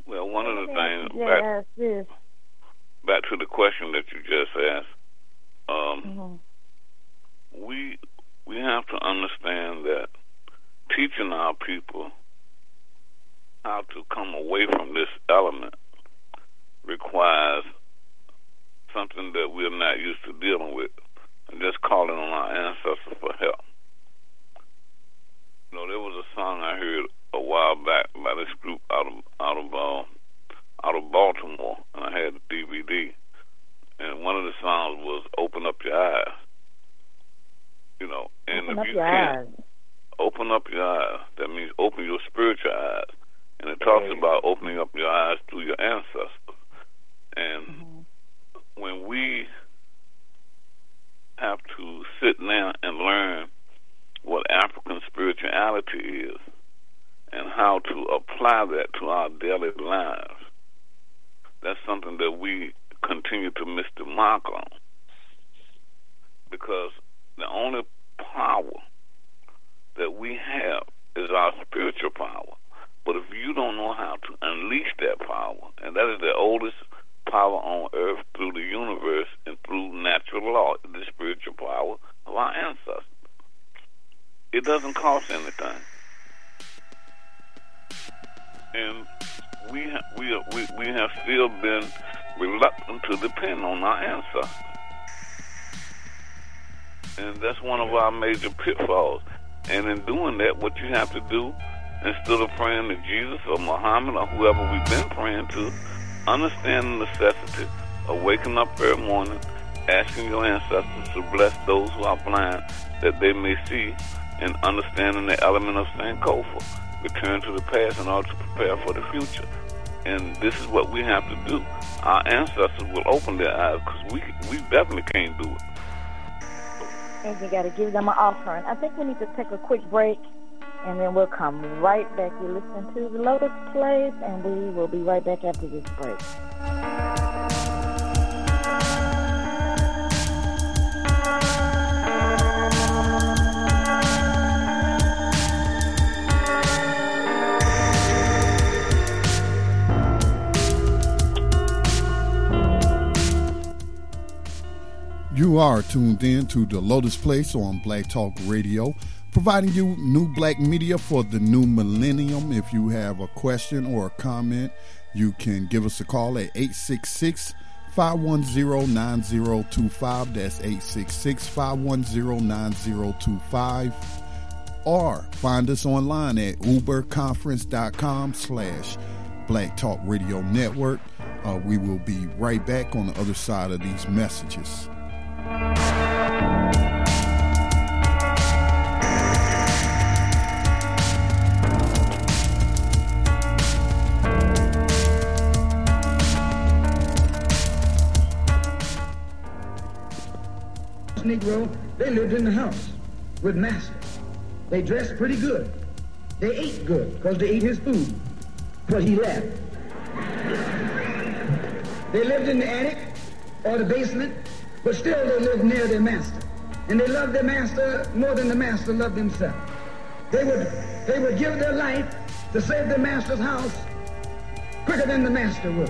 Well, one of the things, yes, back, yes. back to the question that you just asked, um, mm-hmm. we we have to understand that teaching our people how to come away from this element requires something that we're not used to dealing with, and just calling on our ancestors for help. You know, there was a song I heard a while back by this group out of out of uh, out of Baltimore, and I had the D V D, and one of the songs was "Open Up Your Eyes." You know, and open if up you your can eyes. open up your eyes, that means open your spiritual eyes, and it talks about opening up your eyes through your ancestors. And mm-hmm. when we have to sit down and learn what African spirituality is and how to apply that to our daily lives, that's something that we continue to miss the mark on. Because the only power that we have is our spiritual power. But if you don't know how to unleash that power, and that is the oldest power on earth through the universe and through natural law, the spiritual power of our ancestors. It doesn't cost anything. And we ha- we, we we have still been reluctant to depend on our ancestors. And that's one of our major pitfalls. And in doing that, what you have to do, instead of praying to Jesus or Muhammad or whoever we've been praying to, understand the necessity of waking up every morning, asking your ancestors to bless those who are blind, that they may see, and understanding the element of Sankofa, return to the past in order to prepare for the future. And this is what we have to do. Our ancestors will open their eyes, because we we definitely can't do it. And you got to give them an offering. I think we need to take a quick break, and then we'll come right back. You're listening to The Lotus Place, and we will be right back after this break. You are tuned in to The Lotus Place on Black Talk Radio, providing you new black media for the new millennium. If you have a question or a comment, you can give us a call at eight six six, five one zero, nine zero two five. That's eight six six, five one zero, nine zero two five. Or find us online at uberconference.com slash Black Talk Radio Network. Uh, we will be right back on the other side of these messages. Negro, they lived in the house with master. They dressed pretty good. They ate good because they ate his food, but he left. They lived in the attic or the basement, but still they lived near their master. And they loved their master more than the master loved himself. They would, they would give their life to save their master's house quicker than the master would.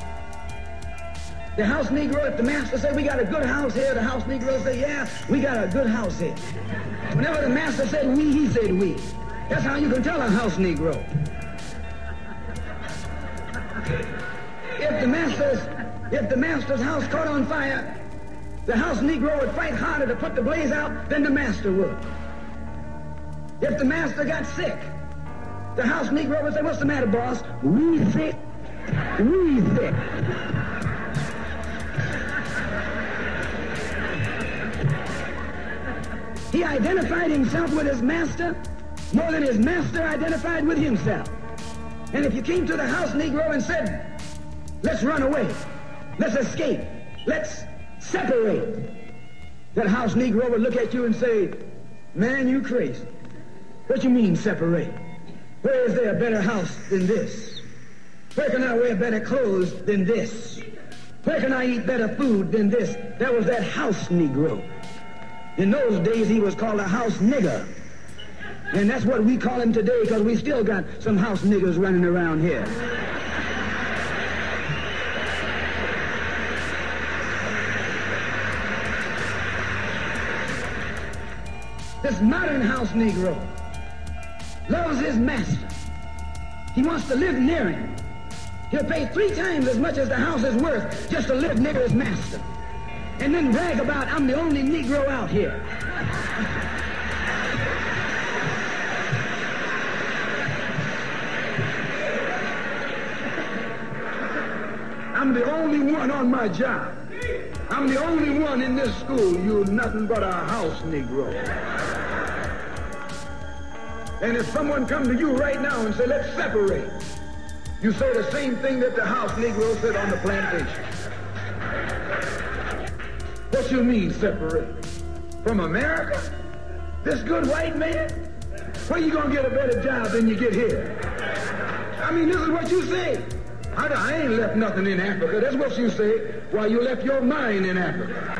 The house Negro, if the master said, we got a good house here, the house Negro said, yeah, we got a good house here. Whenever the master said we, he said we. That's how you can tell a house Negro. If the master's, if the master's house caught on fire, the house Negro would fight harder to put the blaze out than the master would. If the master got sick, the house Negro would say, what's the matter, boss? We sick, we sick. He identified himself with his master more than his master identified with himself. And if you came to the house Negro and said, let's run away, let's escape, let's separate, that house Negro would look at you and say, man, you crazy. What you mean separate? Where is there a better house than this? Where can I wear better clothes than this? Where can I eat better food than this? That was that house Negro. In those days, he was called a house nigger. And that's what we call him today, because we still got some house niggers running around here. This modern house Negro loves his master. He wants to live near him. He'll pay three times as much as the house is worth just to live near his master. And then brag about, I'm the only Negro out here. I'm the only one on my job. I'm the only one in this school. You're nothing but a house Negro. And if someone come to you right now and say, let's separate, you say the same thing that the house Negro said on the plantation. What you mean separate? From America? This good white man? Where you gonna get a better job than you get here? I mean, this is what you say. I, I ain't left nothing in Africa. That's what you say. Why, you left your mind in Africa.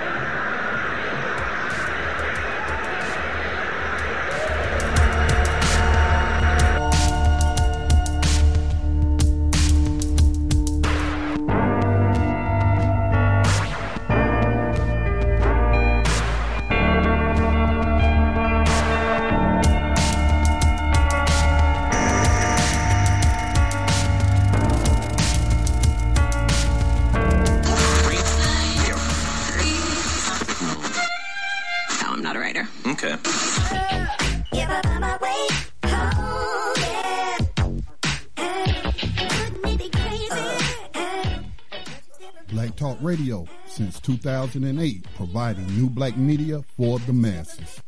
Radio since two thousand eight, providing new black media for the masses.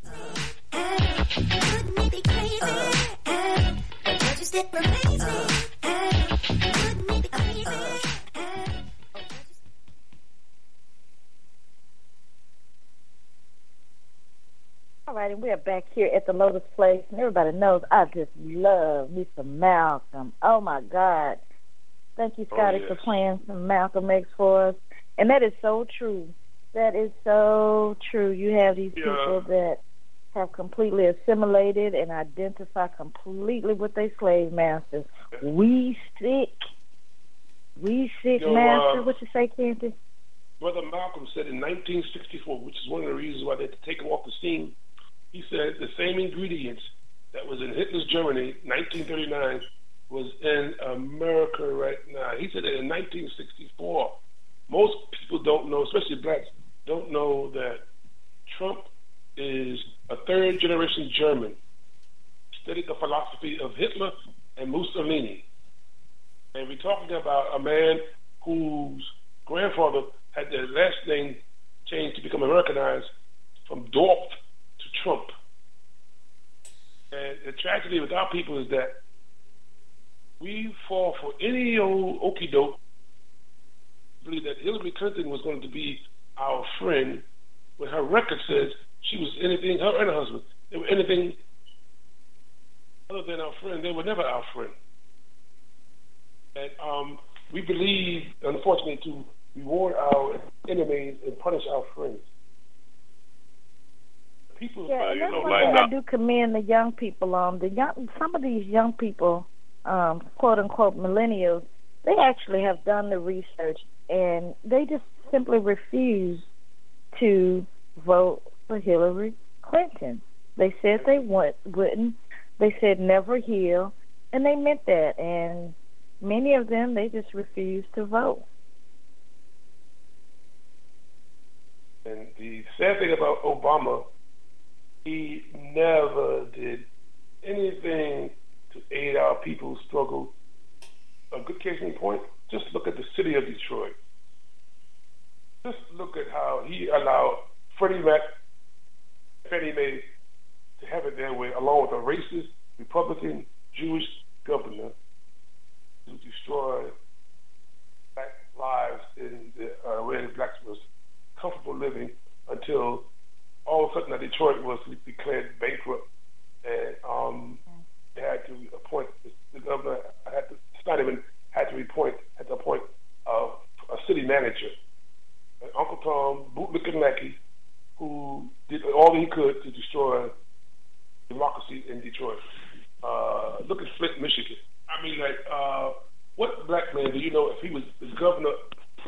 All right, and we are back here at the Lotus Place, and everybody knows I just love me some Malcolm. Oh, my God. Thank you, Scotty, oh, yes. for playing some Malcolm X for us. And that is so true. That is so true. You have these yeah. people that have completely assimilated and identify completely with their slave masters. We sick. We sick you know, master. Uh, what you say, Canty? Brother Malcolm said in nineteen sixty-four, which is one of the reasons why they had to take him off the scene, he said the same ingredients that was in Hitler's Germany, nineteen thirty-nine, was in America right now. He said that in nineteen sixty-four, most people don't know, especially blacks, don't know that Trump is a third-generation German, studied the philosophy of Hitler and Mussolini. And we're talking about a man whose grandfather had their last name changed to become Americanized from Dorff to Trump. And the tragedy with our people is that we fall for any old okie doke, believe that Hillary Clinton was going to be our friend when her record says she was anything, her and her husband, they were anything other than our friend. They were never our friend. And um, we believe, unfortunately, to reward our enemies and punish our friends. People, yeah, uh, and you that's know, one like thing I do commend the young people on. The young, some of these young people, um, quote unquote millennials, they actually have done the research and they just simply refuse to vote for Hillary Clinton. They said they wouldn't. They said never heal, and they meant that. And many of them, they just refused to vote. And the sad thing about Obama, he never did anything to aid our people's struggle. A good case in point, just look at the city of Detroit. Just look at how he allowed Freddie Mac, Fannie Mae to have it their way, along with a racist, Republican, Jewish governor to destroy black lives in the uh, where the blacks was comfortable living until all of a sudden Detroit was declared bankrupt, and um, they had to appoint the governor. Had to, it's not even had to appoint had to appoint uh, a city manager, and Uncle Tom Bootlick and Lackey, who did all he could to destroy democracy in Detroit. Uh, look at Flint, Michigan. I mean, like, uh, what black man do you know if he was the governor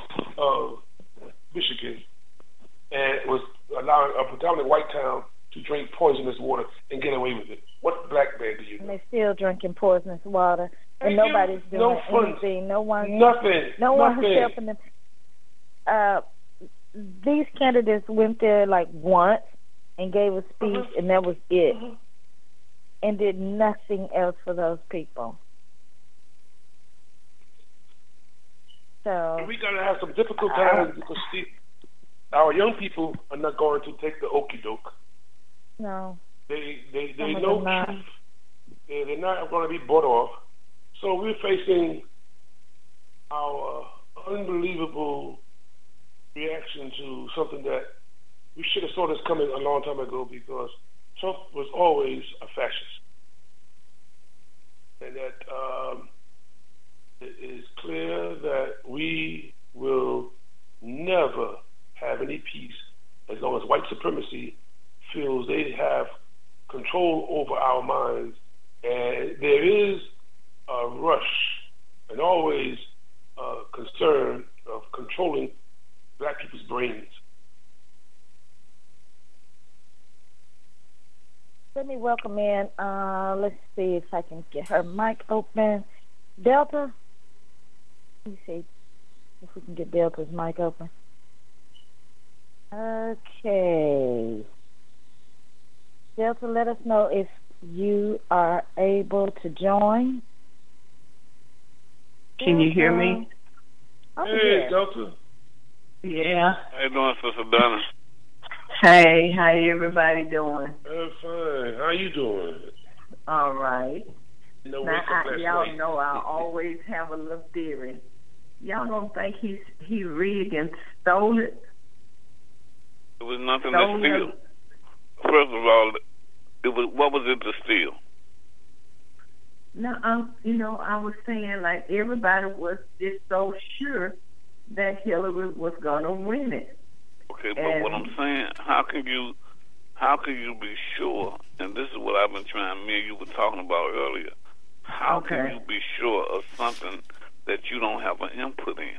of Michigan and was allowing a predominantly white town to drain drink poisonous water and get away with it? What black man do you know? And they're still drinking poisonous water, and Thank you. nobody's doing No fun. anything. No one's Nothing. No Nothing. one's helping them. Uh, these candidates went there like once and gave a speech, Uh-huh. and that was it, Uh-huh. and did nothing else for those people. So We gotta have some difficult times because see, our young people are not going to take the okie doke. no, They they they Some of know them not. truth. They they're not going to be bought off. So we're facing our unbelievable reaction to something that we should have saw this coming a long time ago because Trump was always a fascist, and that um, it is clear that we will never have any peace as long as white supremacy feels they have control over our minds. And there is a rush and always a concern of controlling black people's brains. let me welcome in. Uh, let's see if I can get her mic open. Delta, let me see if we can get Delta's mic open. Okay. Delta, let us know if you are able to join. Can you hear me? Oh, Hey, yeah. Delta. Yeah. How you doing, Sister Donna? Hey, how everybody doing? I'm fine. How you doing? All right. No Now, wake up I, last y'all night. know I always have a little theory. Y'all don't think he's he rigged and stole it? It was nothing Stole to steal. it? First of all, it was what was it to steal? No, um, you know, I was saying like everybody was just so sure that Hillary was gonna win it. Okay, but And- what I'm saying, how can you, how can you be sure? And this is what I've been trying. Me and you were talking about earlier. How can Okay. you be sure of something that you don't have an input in?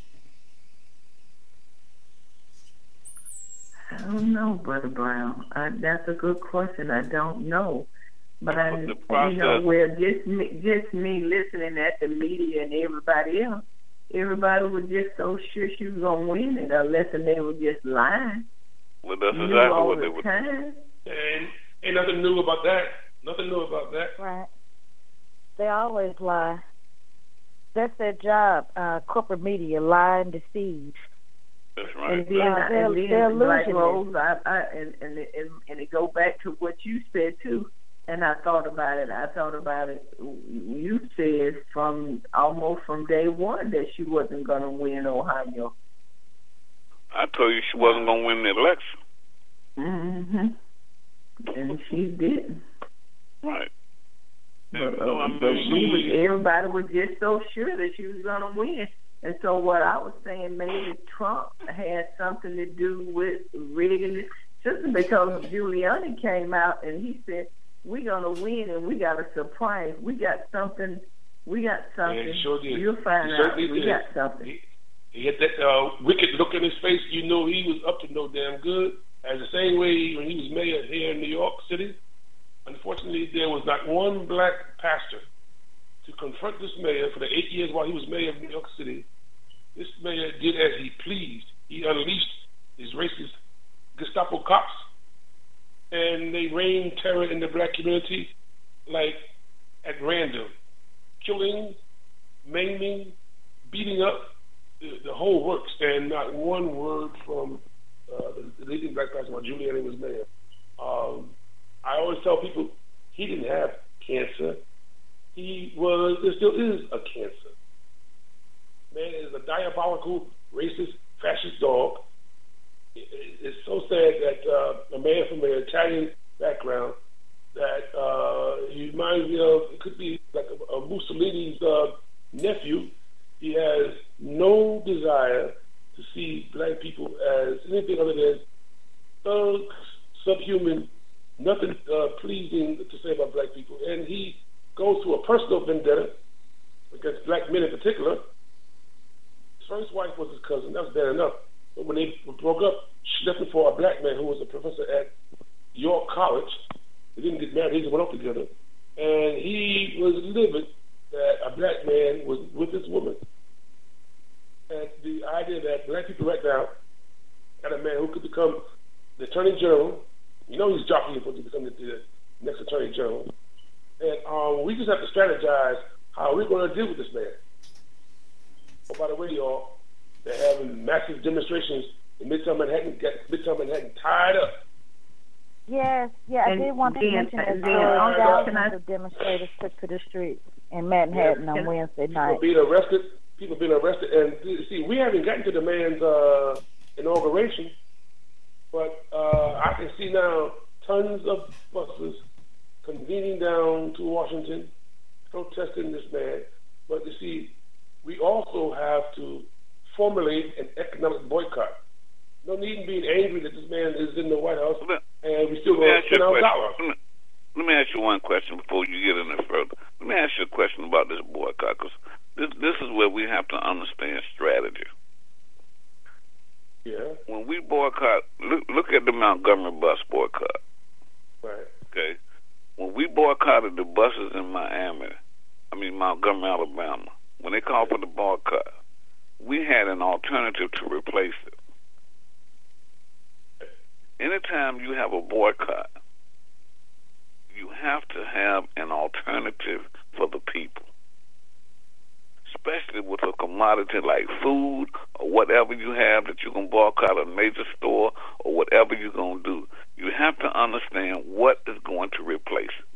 I don't know, Brother Brown. I, that's a good question. I don't know. But I, But the you process- know, well, just me, just me listening at the media and everybody else, everybody was just so sure she was gonna win it, unless they were just lying. Well, that's Knew exactly all what the they were. time. And ain't nothing new about that. Nothing new about that. Right. They always lie. That's their job. Uh, corporate media, lie and deceive. That's And right. then, Uh, I, they're- and then they're Black illusionists. Rose, I, I, and, and, and, and it go back to what you said too. And I thought about it. I thought about it. You said from almost from day one that she wasn't going to win Ohio. I told you she wasn't going to win the election. Mm-hmm. And she didn't. Right. But, And so, I uh, mean, but we was, she- everybody was just so sure that she was going to win. And so what I was saying, maybe Trump had something to do with rigging the system, because Giuliani came out and he said, we're going to win and we got a surprise. We got something. We got something. Yeah, he sure did. You'll find He out. certainly We did. got something. He, he had that uh, wicked look in his face. You know he was up to no damn good. As the same way when he was mayor here in New York City, unfortunately there was not one black pastor to confront this mayor for the eight years while he was mayor of New York City. This mayor did as he pleased. He unleashed his racist Gestapo cops, and they rained terror in the black community like at random, killing, maiming, beating up, the, the whole works, and not one word from uh, the, the leading black pastor while Giuliani was mayor. Um, I always tell people he didn't have cancer. He was, there still is a cancer. Man is a diabolical, racist, fascist dog. It's so sad that uh, a man from an Italian background that uh, he reminds me of, it could be like a, a Mussolini's uh, nephew. He has no desire to see black people as anything other than thugs, subhuman, nothing uh, pleasing to say about black people. And he goes to a personal vendetta against black men in particular. His first wife was his cousin. That was bad enough. But when they broke up, she left him for a black man who was a professor at York College. They didn't get married. They just went off together. And he was livid that a black man was with this woman. And the idea that black people right now got a man who could become the Attorney General. You know he's jockeying for to become the, the next Attorney General. And um, we just have to strategize how we're going to deal with this man. Oh, by the way, y'all, they're having massive demonstrations in Midtown Manhattan, get Midtown Manhattan tied up. Yes, yeah, I And did want to then- mention that and then, story. uh, can Thousands I- of demonstrators took to the streets in Manhattan Yeah, on and Wednesday People night. being arrested, people being arrested, and see, we haven't gotten to the man's uh, inauguration, but uh, I can see now tons of buses convening down to Washington, protesting this man. But you see, we also have to formulate an economic boycott. No need in being angry that this man is in the White House Let- and we still Let me going ask to you spend a our question. dollars. Let me, let me ask you one question before you get any further. Let me ask you a question about this boycott, because this, this is where we have to understand strategy. Yeah, When we boycott, look, look at the Montgomery bus boycott, right. okay? When we boycotted the buses in Miami, I mean Montgomery, Alabama, when they called for the boycott, we had an alternative to replace it. Anytime you have a boycott, you have to have an alternative for the people, especially with a commodity like food or whatever you have that you can boycott a major store or whatever you're going to do. You have to understand what is going to replace it.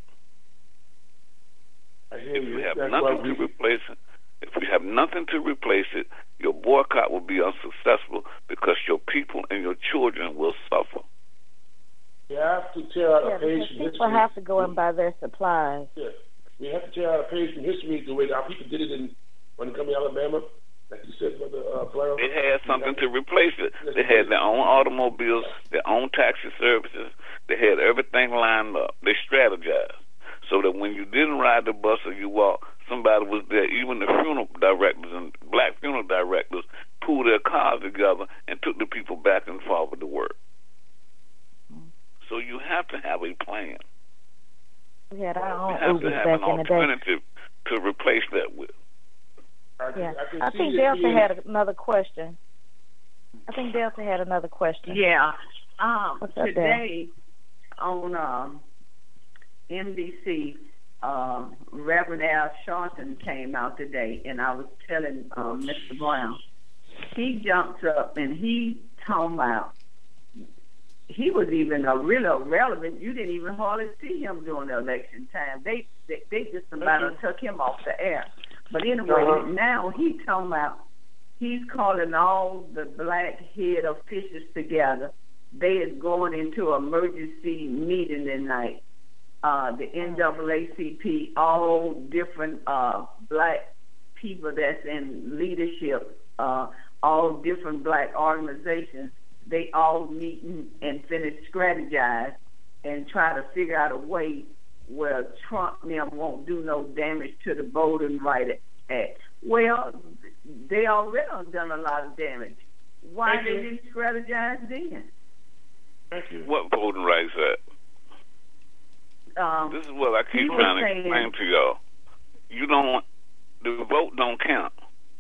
I hear If you. you have That's nothing why to we, replace it, if you have nothing to replace it, your boycott will be unsuccessful because your people and your children will suffer. we have to tear out Yeah, a page because from people history. have to go and buy their supplies. Yeah, we have to tear out a page from history the way that our people did it in Montgomery, Alabama, like you said, Brother uh, Brown. They had something to replace it. They had their own automobiles, their own taxi services. They had everything lined up. They strategized so that when you didn't ride the bus or you walked, somebody was there. Even the funeral directors and black funeral directors pulled their cars together and took the people back and forward to work. So you have to have a plan. We had our You own have to Ubers have back an in the day. alternative to replace that with. I, can, Yeah, I, can I see think it Delta being, had another question. I think Delta had another question. Yeah. Um, What's up, today on um, N B C, um, Reverend Al Sharpton came out today, and I was telling um, Mister Brown, he jumped up and he talking about he was even a really irrelevant. You didn't even hardly see him during the election time. They they, they just about Mhm. took him off the air. But anyway, Uh-huh. now he talking about he's calling all the black head officials together. They is going into emergency meeting tonight. Uh, the N double A C P, all different uh, black people that's in leadership, uh, all different black organizations, they all meeting and finish strategize and try to figure out a way where Trump and them won't do no damage to the Voting Rights Act. Well, they already done a lot of damage. Why Thank they you. didn't strategize then? Thank you. What voting rights act? Um, This is what I he keep was trying to saying- explain to y'all. You don't, the vote don't count.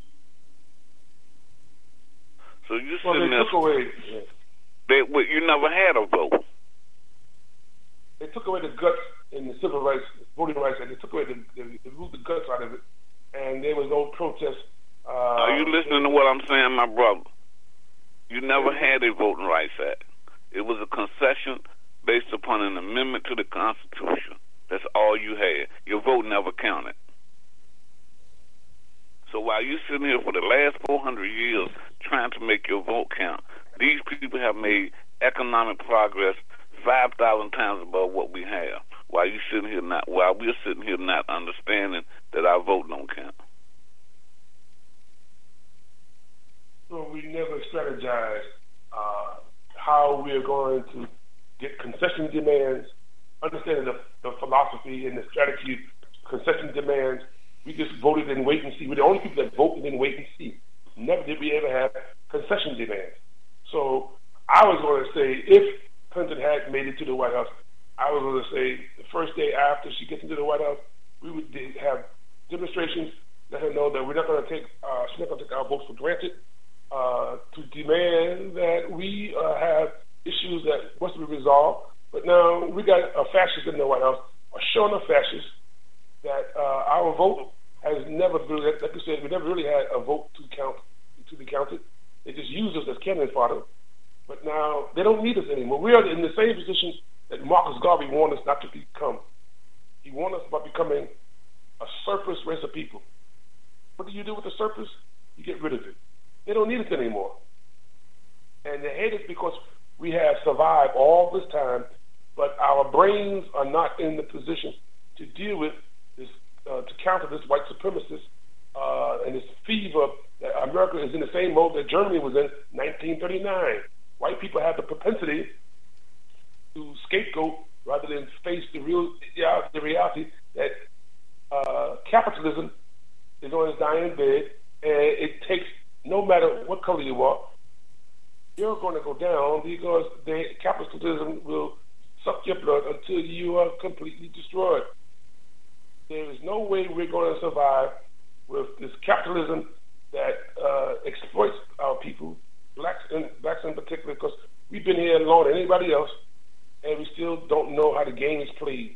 So you Well, sitting they there, took away. Yeah. they, well, you never had a vote. They took away the guts in the civil rights, voting rights, and they took away the, the, they removed the guts out of it, and there was no protest. Uh, Are you listening to what I'm saying, my brother? You never had a voting rights act. It was a concession based upon an amendment to the Constitution. That's all you had. Your vote never counted. So while you're sitting here for the last four hundred years trying to make your vote count, these people have made economic progress five thousand times above what we have. While you sitting here not, while we're sitting here not understanding that our vote don't count. So we never strategized uh, how we are going to get concession demands, understanding the, the philosophy and the strategy of concession demands. We just voted in wait and see. We're the only people that voted in wait and see. Never did we ever have concession demands. So I was going to say, if Clinton had made it to the White House, I was going to say the first day after she gets into the White House, we would have demonstrations, let her know that we're not going to take, uh, she's not going to take our votes for granted, uh, to demand that we uh, have issues that must be resolved. But now we got a fascist in the White House, a showing of fascists that uh, our vote has never been, like you said, we never really had a vote to count, to be counted. They just used us as cannon fodder. But now they don't need us anymore. We are in the same position that Marcus Garvey warned us not to become. He warned us about becoming a surplus race of people. What do you do with the surplus? You get rid of it. They don't need us anymore. And they hate us because we have survived all this time, but our brains are not in the position to deal with this, uh, to counter this white supremacist uh, and this fever that America is in the same mode that Germany was in nineteen thirty-nine. White people have the propensity to scapegoat rather than face the real the reality that uh, capitalism is on its dying bed, and it takes, no matter what color you are, you're going to go down because the capitalism will suck your blood until you are completely destroyed. There is no way we're going to survive with this capitalism that uh, exploits our people, blacks in, blacks in particular, because we've been here longer than anybody else, and we still don't know how the game is played.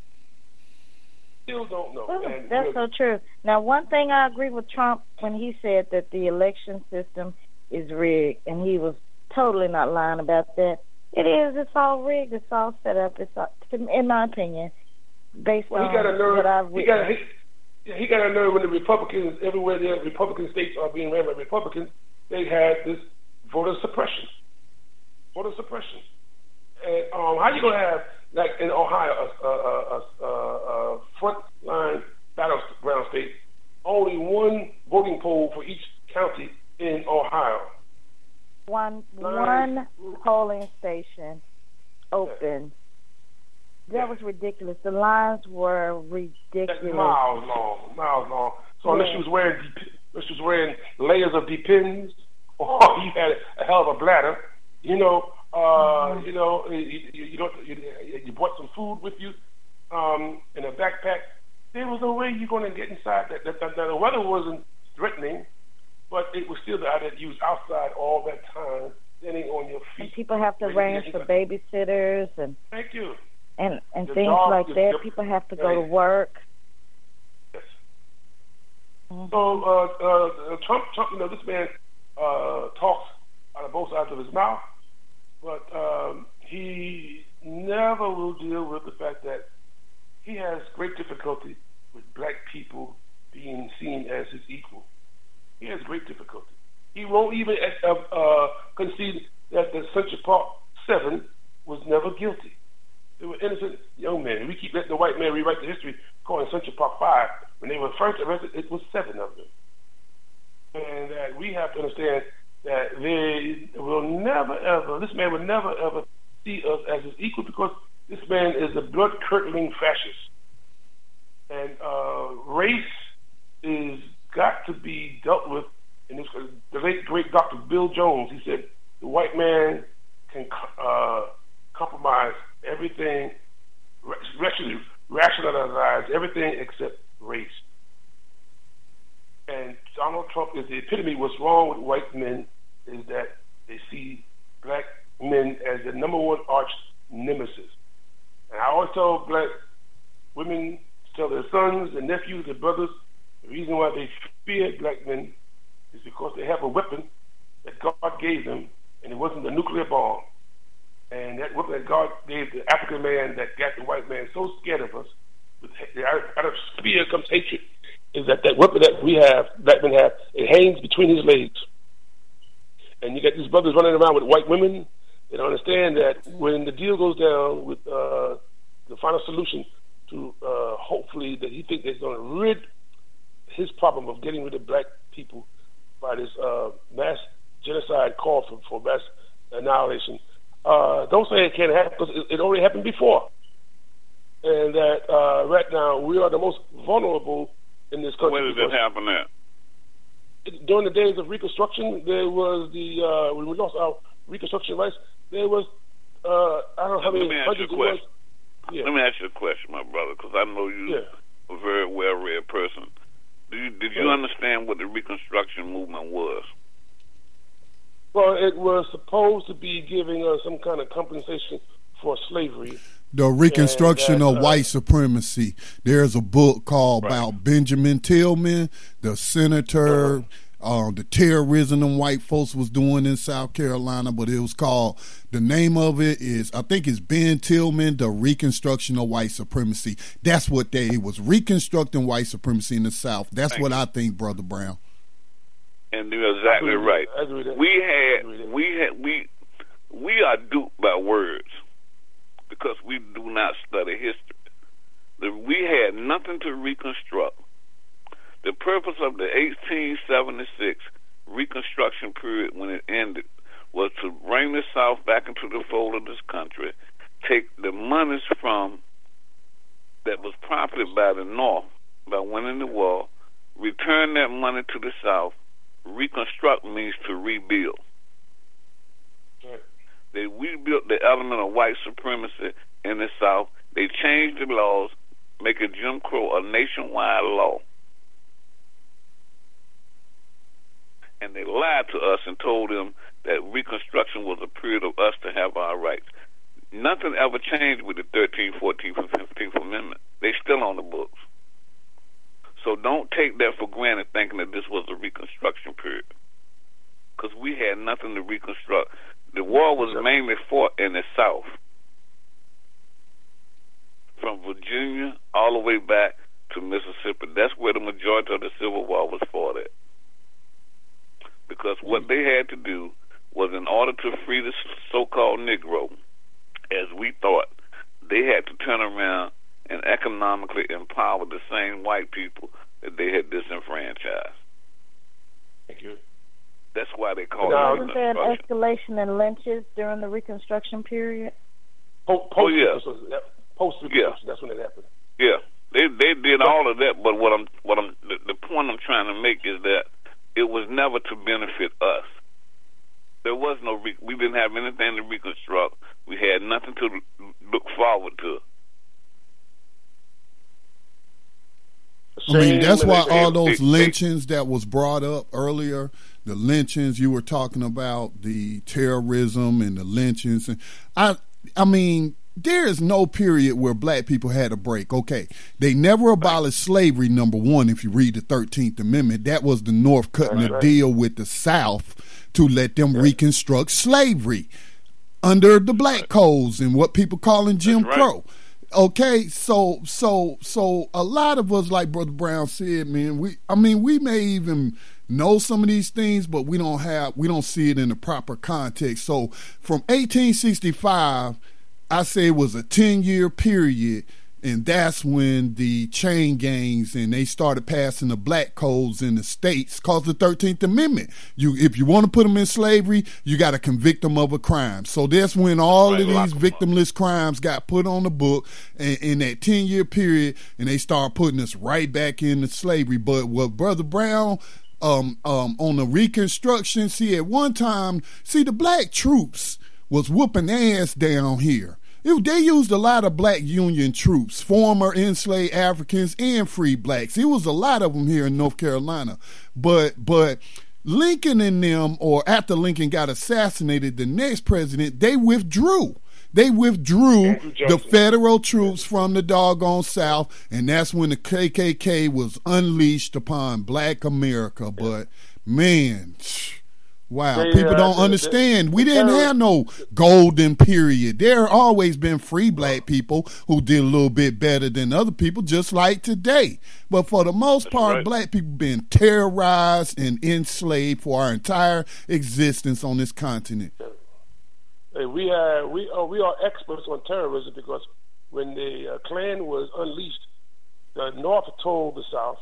Still don't know. Well, and that's so true. Now, one thing I agree with Trump when he said that the election system is rigged, and he was totally not lying about that. It is. It's all rigged. It's all set up. It's all, in my opinion, based well, on he got a nerve, what I've he witnessed. got, he, he got a nerve when the Republicans, everywhere the Republican states are being ran by Republicans, they had this voter suppression. Voter suppression. And um, how you going to have, like in Ohio, a, a, a, a, a front-line battleground state, only one voting poll for each county in Ohio? One Nine. one polling station open. That was ridiculous. The lines were ridiculous. That's miles long, miles long. So unless Yeah. she was wearing, unless she was wearing layers of Depends, or you had a hell of a bladder, you know, uh, Mm-hmm. you know, you, you, you don't, you, you brought some food with you, um, in a backpack. There was no way you're going to get inside. That, that, that, that the weather wasn't threatening, but it was still the idea that you was outside all that time, standing on your feet. And people have to Waiting arrange get for inside. babysitters and Thank you. and, and The things dog like is that. different. People have to go Right. to work. Yes. Mhm. So uh, uh, Trump, Trump, you know, this man uh, talks out of both sides of his mouth, but um, he never will deal with the fact that he has great difficulty with black people being seen as his equal. He has great difficulty. He won't even uh, uh, concede that the Central Park Seven was never guilty. They were innocent young men. We keep letting the white man rewrite the history, calling Central Park Five. When they were first arrested, it was seven of them. And that we have to understand that they will never ever, this man will never ever see us as his equal, because this man is a blood-curdling fascist. And uh, race is got to be dealt with. And this, the late great Doctor Bill Jones, he said, the white man can uh, compromise everything, actually rationalize everything except race. And Donald Trump is the epitome. What's wrong with white men is that they see black men as the number one arch nemesis. And I always tell black women, tell their sons and nephews and brothers, the reason why they fear black men is because they have a weapon that God gave them, and it wasn't a nuclear bomb. And that weapon that God gave the African man that got the white man so scared of us, with, out of fear comes hatred, is that that weapon that we have, black men have, it hangs between his legs. And you got these brothers running around with white women. They don't understand that when the deal goes down with uh, the final solution to uh, hopefully that he thinks they're going to rid his problem of getting rid of black people by this uh, mass genocide call for, for mass annihilation. Uh, don't say it can't happen, because it, it already happened before. And that uh, right now we are the most vulnerable in this country. Where did it happen at? During the days of Reconstruction, there was the uh, when we lost our Reconstruction rights, there was uh, I don't know how many Let me ask you hundreds a it was. question. Yeah. Let me ask you a question, my brother, because I know you Yeah. a very well-read person. Do you, did you Yeah. understand what the Reconstruction movement was? Well, it was supposed to be giving us some kind of compensation for slavery. The Reconstruction And, of uh, White Supremacy. There's a book called Right. about Benjamin Tillman, the senator, Uh-huh. uh, the terrorism them white folks was doing in South Carolina, but it was called, the name of it is, I think it's Ben Tillman, the Reconstruction of White Supremacy. That's what they, it was reconstructing white supremacy in the South. That's Thank what you. I think, Brother Brown. And you're exactly I agree with right. that. I agree with that. We I had, agree with that. we had, we, we are duped by words because we do not study history. The, we had nothing to reconstruct. The purpose of the eighteen seventy-six Reconstruction period, when it ended, was to bring the South back into the fold of this country, take the monies from that was profited by the North by winning the war, return that money to the South. Reconstruct means to rebuild. Right. They rebuilt the element of white supremacy in the South. They changed the laws, making Jim Crow a nationwide law. And they lied to us and told them that Reconstruction was a period of us to have our rights. Nothing ever changed with the thirteenth, fourteenth, and fifteenth Amendment. They still on the books. So don't take that for granted thinking that this was a Reconstruction period. Because we had nothing to reconstruct. The war was mainly fought in the South. From Virginia all the way back to Mississippi. That's where the majority of the Civil War was fought at. Because what they had to do was, in order to free the so-called Negro, as we thought, they had to turn around and economically empower the same white people that they had disenfranchised. Thank you. That's why they call Now, it Wasn't there an Reconstruction. escalation in lynches during the Reconstruction period? Po- Oh, yeah. Post Reconstruction. That's when it happened. Yeah, they they did all of that, but what I'm what I'm the, the point I'm trying to make is that it was never to benefit us. There was no re- we didn't have anything to reconstruct. We had nothing to look forward to. I mean, that's why Same- all those they- lynchings that was brought up earlier, the lynchings you were talking about, the terrorism and the lynchings, and I, I mean, there is no period where black people had a break. Okay, they never abolished slavery. Number one, if you read the thirteenth Amendment, that was the North cutting That's a right. deal with the South to let them reconstruct slavery under the black codes and what people calling Jim That's right. Crow. Okay, so so so a lot of us, like Brother Brown said, man, we I mean we may even know some of these things, but we don't have we don't see it in the proper context. So from eighteen sixty-five, I say it was a ten year period, and that's when the chain gangs and they started passing the black codes in the states, called the thirteenth Amendment. You, if you want to put them in slavery, you got to convict them of a crime. So that's when all Right, of lock these 'em up. victimless crimes got put on the book in, in that ten year period, and they start putting us right back into slavery. But what Brother Brown um, um, on the Reconstruction, see, at one time, see, the black troops was whooping ass down here. It, they used a lot of black Union troops, former enslaved Africans and free blacks. It was a lot of them here in North Carolina. But but Lincoln and them, or after Lincoln got assassinated, the next president, they withdrew. They withdrew Andrew the Johnson. federal troops from the doggone South, and that's when the K K K was unleashed upon black America. But, man, wow, They, people uh, don't the- understand. the- We the didn't terror- have no golden period. There always been free black people who did a little bit better than other people, just like today. But for the most That's part, right. black people been terrorized and enslaved for our entire existence on this continent. Hey, we are we are we are experts on terrorism because when the uh, Klan was unleashed, the North told the South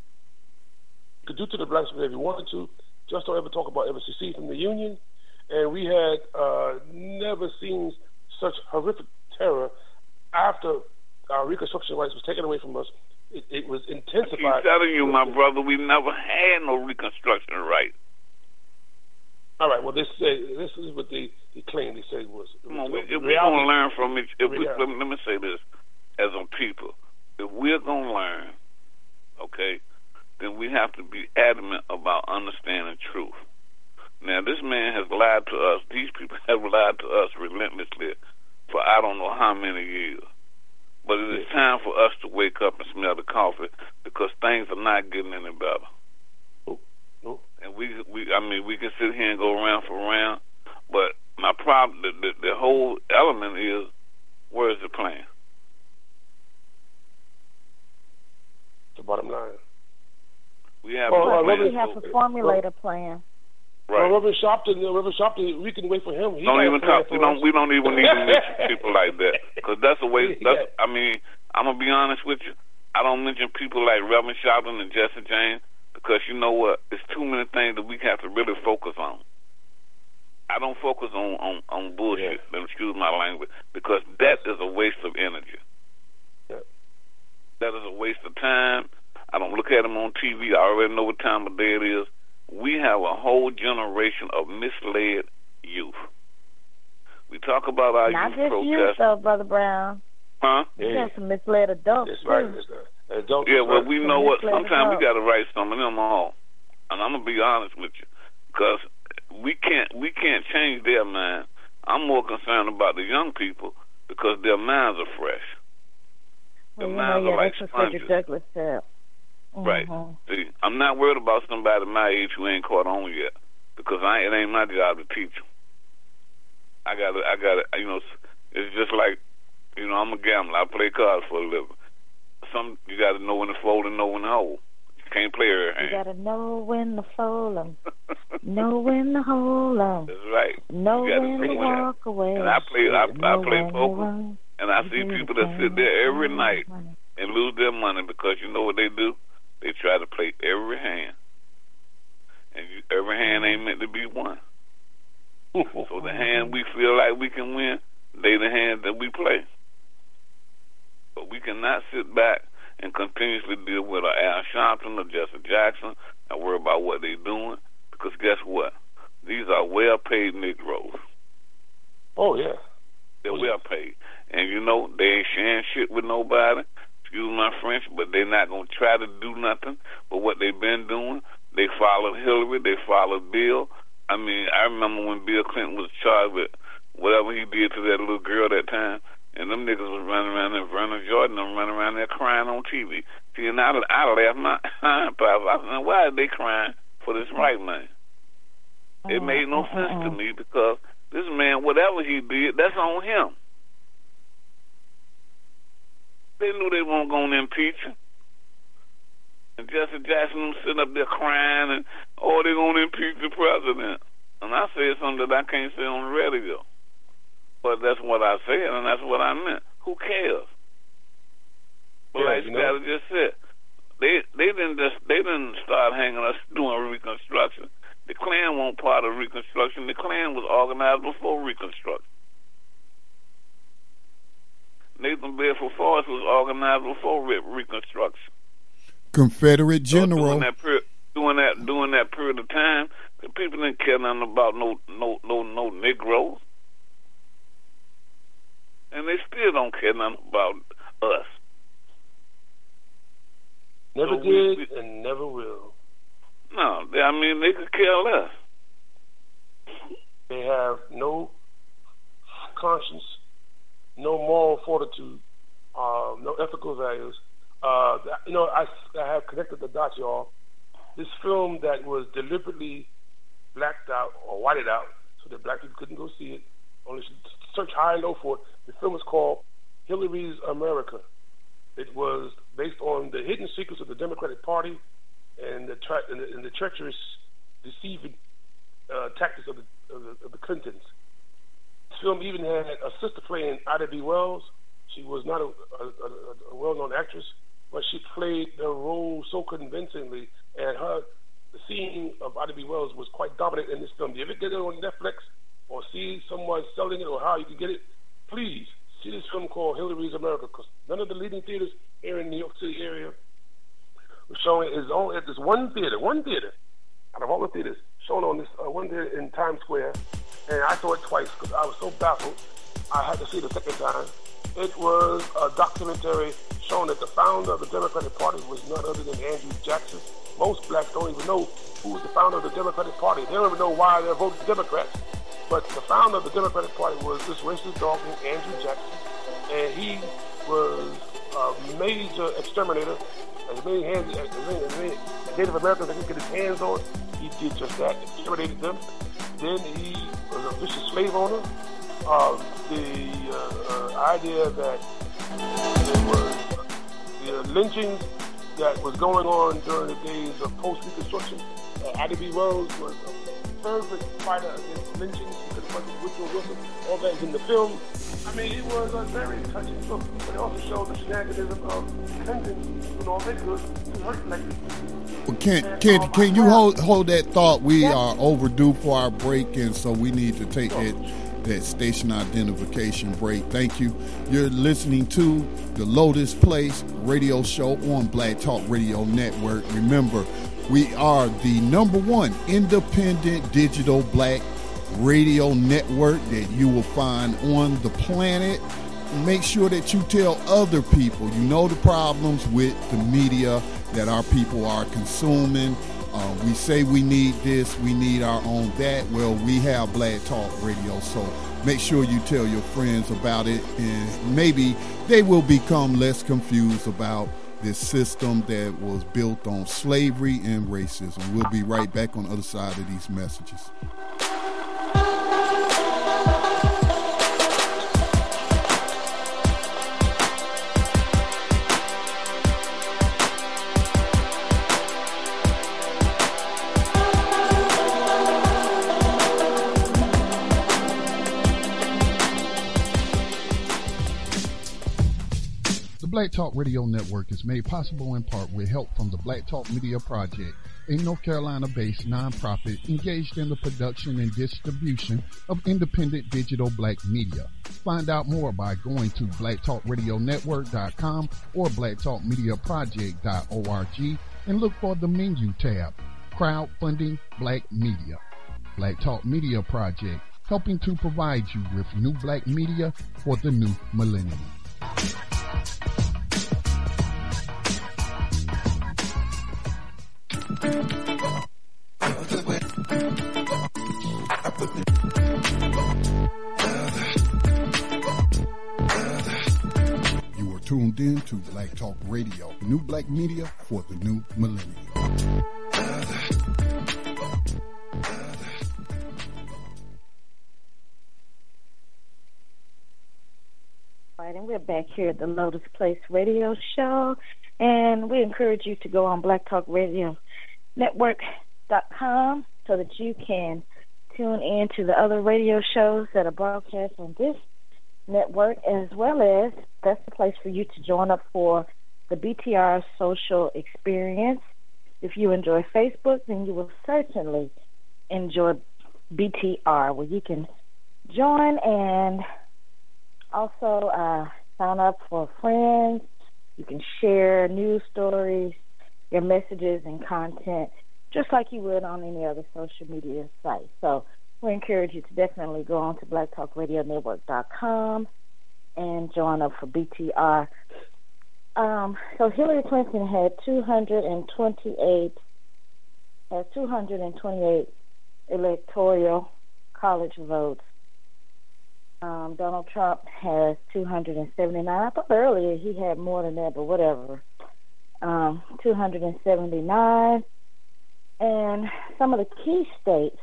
you could do to the blacks whatever you wanted to, just don't ever talk about ever secede from the Union. And we had uh, never seen such horrific terror after our Reconstruction rights was taken away from us. It, it was I keep intensified. telling you, my brother, we never had no Reconstruction right. All right. Well, this uh, this is what the, he claimed. He said it was. It Come on, was we, if we're going to learn from each, if we, let, me, let me say this, as a people, if we're going to learn, okay, then we have to be adamant about understanding truth. Now, this man has lied to us. These people have lied to us relentlessly for I don't know how many years. But it is time for us to wake up and smell the coffee because things are not getting any better. Nope. Nope. And we, we, I mean, we can sit here and go round for round, but my problem, the, the, the whole element is, where is the plan? The bottom line. We have well, no uh, plan. We have to formulate a plan. Right. Well, Reverend Sharpton, uh, Reverend Sharpton, we can wait for him. He don't even talk. We don't. Us. We don't even need to mention people like that because that's a waste. That's. I mean, I'm gonna be honest with you. I don't mention people like Reverend Sharpton and Jesse James because you know what? There's too many things that we have to really focus on. I don't focus on on, on bullshit. Yeah. Excuse my language, because that is a waste of energy. Yeah. That is a waste of time. I don't look at them on T V. I already know what time of day it is. We have a whole generation of misled youth. We talk about our Not youth just protests. youth, though, Brother Brown. Huh? You got some misled adults, That's too. right. That's right. Adults, yeah, well, right. we Some know what. misled Sometimes adults. we got to write some of them all. And I'm going to be honest with you because we can't, we can't change their mind. I'm more concerned about the young people because their minds are fresh. Their Well, you minds know, yeah, are like that's what sponges. Frederick Douglass said. Right. Mm-hmm. See, I'm not worried about somebody my age who ain't caught on yet, because I it ain't my job to teach them. I got to, I got to, you know, it's just like, you know, I'm a gambler. I play cards for a living. Some you got to know when to fold and know when to hold. You can't play every hand. You got to know when to fold them, know when to hold them. That's right. Know you gotta when know to when walk away. And I play, I, I play when poker, run, and I see people that sit there every night money. and lose their money because you know what they do? They try to play every hand, and you, every hand ain't meant to be won. So the hand we feel like we can win, they the hand that we play. But we cannot sit back and continuously deal with a Al Sharpton or Jesse Jackson and worry about what they're doing, because guess what? These are well-paid Negroes. Oh, yeah. They're well-paid. And, you know, they ain't sharing shit with nobody. Excuse my French, but they're not going to try to do nothing. But what they've been doing, they followed Hillary, they followed Bill. I mean, I remember when Bill Clinton was charged with whatever he did to that little girl that time, and them niggas was running around there, Vernon Jordan, them running around there crying on T V. See, and I, I laughed my hind part. I said, why are they crying for this right man? It made no sense to me because this man, whatever he did, that's on him. They knew they weren't going to impeach him. And Jesse Jackson was sitting up there crying and, oh, they're going to impeach the president. And I said something that I can't say on the radio. But that's what I said, and that's what I meant. Who cares? But yeah, like you Scott know? just said, they they didn't just they didn't start hanging us doing Reconstruction. The Klan wasn't part of Reconstruction. The Klan was organized before Reconstruction. Nathan Bedford Forrest was organized before Re- Reconstruction. Confederate general. So during that period, during that during that period of time, the people didn't care nothing about no no no no Negroes, and they still don't care nothing about us. Never So did we, we, and never will. No, they, I mean they could care less. They have no conscience, no moral fortitude, uh, no ethical values. Uh, you know, I, I have connected the dots, y'all. This film that was deliberately blacked out or whited out so that black people couldn't go see it, only search high and low for it. The film is called Hillary's America. It was based on the hidden secrets of the Democratic Party and the, tra- and the, and the treacherous, deceiving uh, tactics of the, of the of the Clintons. This film even had a sister playing Ida B. Wells. She was not a, a, a, a well-known actress, but she played the role so convincingly, and her the scene of Ida B. Wells was quite dominant in this film. If you ever get it on Netflix or see someone selling it or how you can get it, please see this film called Hillary's America, because none of the leading theaters here in the New York City area were showing it. Is only at this one theater, one theater out of all the theaters, shown on this uh, one theater in Times Square. and I saw it twice because I was so baffled. I had to see it a second time. It was a documentary showing that the founder of the Democratic Party was none other than Andrew Jackson. Most blacks don't even know who was the founder of the Democratic Party. They don't even know why they're voting Democrats. But the founder of the Democratic Party was this racist dog named Andrew Jackson. And he was a major exterminator. As many, hands, as many, as many Native Americans that he could get his hands on, he did just that, exterminated them. Then he was a vicious slave owner. Uh, the uh, uh, idea that there was the lynchings that was going on during the days of post-Reconstruction. Uh, Ida B. Wells was a fervent fighter against lynchings. He could have fought with Woodrow Wilson. All that is in the film. I mean, it was a very touching film, but it also showed the shenaniganism of Clinton doing all they could to hurt black people. Well, can can can you hold hold that thought? We are overdue for our break, and so we need to take that that station identification break. Thank you. You're listening to the Lotus Place radio show on Black Talk Radio Network. Remember, we are the number one independent digital black radio network that you will find on the planet. Make sure that you tell other people. You know the problems with the media that our people are consuming. Uh, we say we need this, we need our own that. Well, we have Black Talk Radio, so make sure you tell your friends about it, and maybe they will become less confused about this system that was built on slavery and racism. We'll be right back on the other side of these messages. Black Talk Radio Network is made possible in part with help from the Black Talk Media Project, a North Carolina-based nonprofit engaged in the production and distribution of independent digital black media. Find out more by going to black talk radio network dot com or black talk media project dot org and look for the menu tab, Crowdfunding Black Media. Black Talk Media Project, helping to provide you with new black media for the new millennium. You are tuned in to Black Talk Radio, the new black media for the new millennium. Right, and we're back here at the Lotus Place Radio Show, and we encourage you to go on black talk radio network dot com so that you can tune in to the other radio shows that are broadcast on this network, as well as that's the place for you to join up for the B T R social experience. If you enjoy Facebook, then you will certainly enjoy B T R, where you can join and also uh, sign up for friends. You can share news stories, your messages and content, just like you would on any other social media site. So we encourage you to definitely go on to black talk radio network dot com and join up for B T R. Um, so Hillary Clinton had two hundred twenty-eight, has two hundred twenty-eight electoral college votes. Um, Donald Trump has two hundred seventy-nine. I thought earlier he had more than that, but whatever. Um, two hundred seventy-nine. And some of the key states,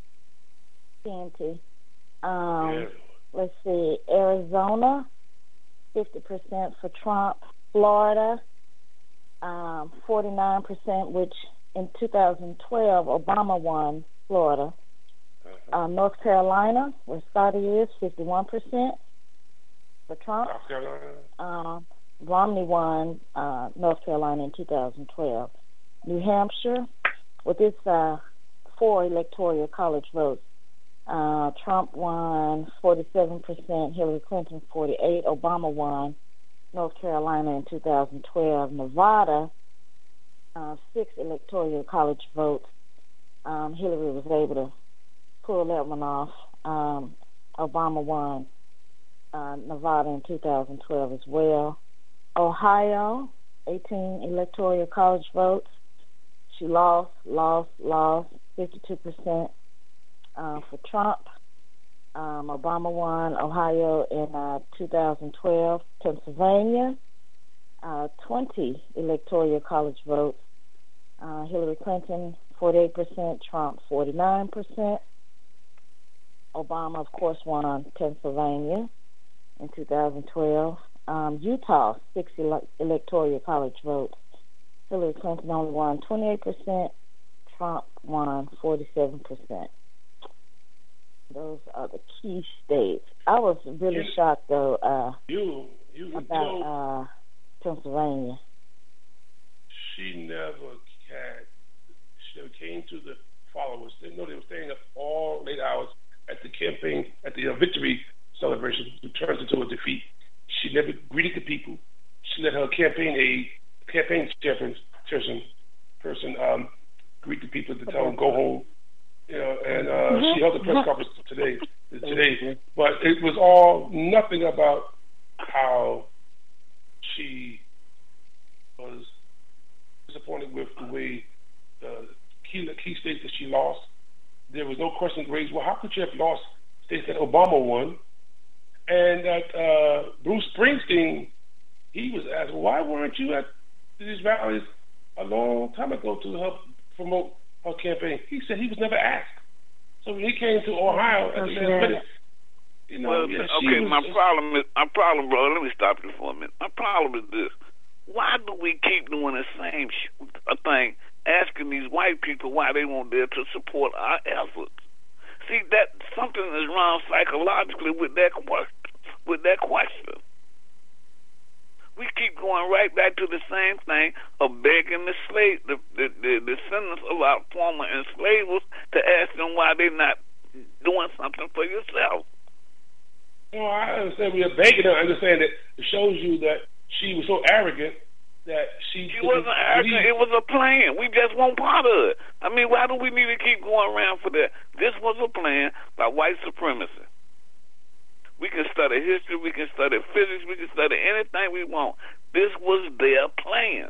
T N T, um, yeah. Let's see, Arizona, fifty percent for Trump. Florida, um, forty-nine percent, which in two thousand twelve, Obama won Florida. Uh-huh. Uh, North Carolina, where Scotty is, fifty-one percent for Trump. North Carolina. Um, Romney won uh, North Carolina in two thousand twelve. New Hampshire, with its uh, four electoral college votes, uh, Trump won forty-seven percent, Hillary Clinton forty-eight, Obama won North Carolina in two thousand twelve. Nevada, uh, six electoral college votes. Um, Hillary was able to pull that one off. Um, Obama won uh, Nevada in two thousand twelve as well. Ohio, eighteen electoral college votes. She lost, lost, lost, fifty-two percent uh, for Trump. Um, Obama won Ohio in uh, two thousand twelve. Pennsylvania, uh, twenty electoral college votes. Uh, Hillary Clinton, forty-eight percent. Trump, forty-nine percent. Obama, of course, won Pennsylvania in two thousand twelve. Um, Utah, six ele- electoral college votes. Hillary Clinton only won twenty-eight percent. Trump won forty-seven percent. Those are the key states. I was really you, shocked, though, uh, you, you, about you know, uh, Pennsylvania. She never had, she never came to the followers. They know they were staying up all late hours at the campaign, at the uh, victory celebration, which turns into a defeat. She never greeted the people. She let her campaign aide, campaign chairperson, person, um, greet the people to tell them go home. You know, and uh, mm-hmm. she held a press conference today. Today, but it was all nothing about how she was disappointed with the way the key, the key states that she lost. There was no question raised. Well, how could you have lost states that Obama won? And that uh, Bruce Springsteen, he was asked, well, why weren't you at these rallies a long time ago to help promote her campaign? He said he was never asked. So when he came to Ohio at the last minute, you know, well, yeah, okay, was, my problem is, my problem, brother, let me stop you for a minute. My problem is this. Why do we keep doing the same sh- thing, asking these white people why they won't dare to support our efforts? See, that something is wrong psychologically with that question. With that question, we keep going right back to the same thing of begging the slave, the the, the descendants of our former enslavers, to ask them why they're not doing something for yourself. You know, I understand we are begging her. I understand that it shows you that she was so arrogant that she. She wasn't arrogant. It was a plan. We just weren't part of it. I mean, why do we need to keep going around for that? This was a plan by white supremacy. We can study history, we can study physics, we can study anything we want. This was their plan.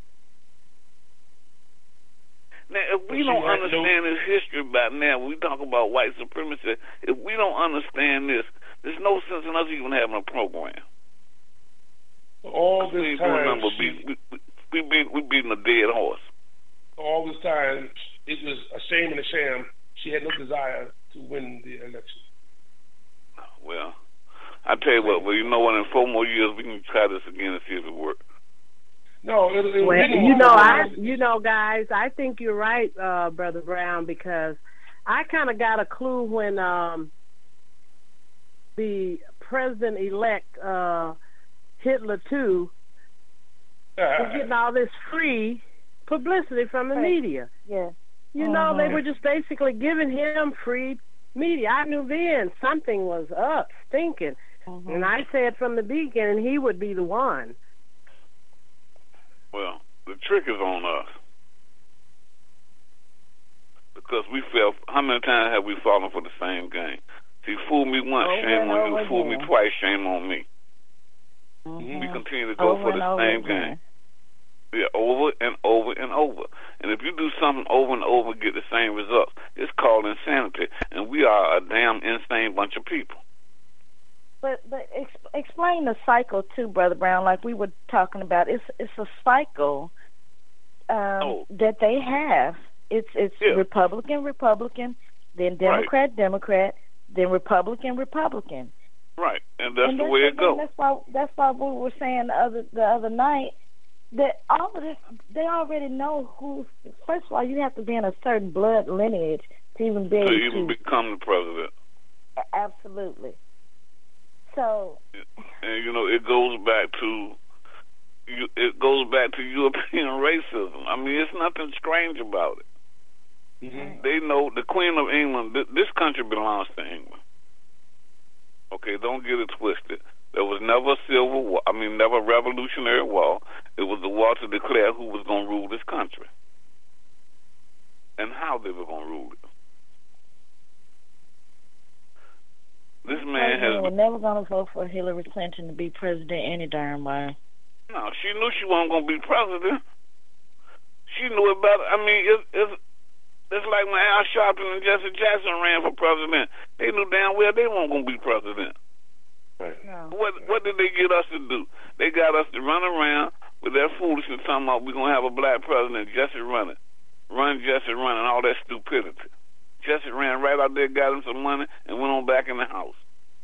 Now, if we don't understand this history by now, when we talk about white supremacy, if we don't understand this, there's no sense in us even having a program. All this time, we, we, we, we, beat, we beating a dead horse. All this time, it was a shame and a sham. She had no desire to win the election. Well, I tell you what. Well, you know what? In four more years, we can try this again and see if it works. No, it, it well, you know, I, you know, guys, I think you're right, uh, Brother Brown, because I kind of got a clue when um, the president-elect uh, Hitler too was getting all this free publicity from the right. media. Yeah, you uh-huh. know, they were just basically giving him free media. I knew then something was up, stinking. Mm-hmm. And I said from the beginning he would be the one. Well, the trick is on us. Because we fell, how many times have we fallen for the same game? See, fool me once, over shame on you. again. Fool me twice, shame on me. Mm-hmm. We continue to go over for the same game. Yeah, over and over and over. And if you do something over and over and get the same results, it's called insanity. And we are a damn insane bunch of people. But but ex- explain the cycle too, Brother Brown. Like we were talking about, it's it's a cycle um, oh. that they have. It's it's yeah. Republican, Republican, then Democrat, right. Democrat, then Republican, Republican. Right, and that's and the that's, way it goes. That's why that's why we were saying the other the other night. That all of this, they already know who. First of all, you have to be in a certain blood lineage to even be able to even to become the president. Absolutely. So, and you know, it goes back to it goes back to European racism. I mean, it's nothing strange about it. Mm-hmm. They know the Queen of England. This country belongs to England. Okay, don't get it twisted. There was never a civil war. I mean, never a revolutionary war. It was the war to declare who was going to rule this country and how they were going to rule it. This man has. We're never going to vote for Hillary Clinton to be president any darn way. No, she knew she wasn't going to be president. She knew it better. I mean, it's, it's, it's like when Al Sharpton and Jesse Jackson ran for president. They knew damn well they weren't going to be president. Right. No. What What did they get us to do? They got us to run around with their foolishness talking about we're going to have a black president, Jesse running. Run, Jesse, run, and all that stupidity. Jesse ran right out there, got him some money, and went on back in the house.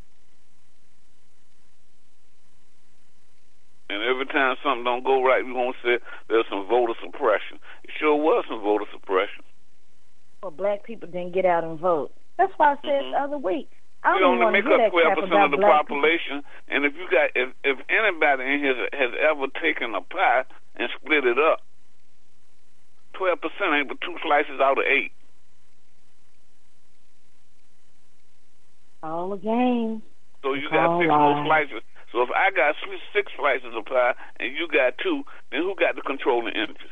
And every time something don't go right, we're going to say there's some voter suppression. It sure was some voter suppression. Well, black people didn't get out and vote. That's why I said Mm-hmm. the other week. I We don't only want to make hear up that twelve crap percent about of the black population, and if you got, if, if anybody in here has ever taken a pie and split it up, twelve percent ain't but two slices out of eight. people. All again. So you got six more slices. So if I got six slices of pie and you got two, then who got the controlling interest?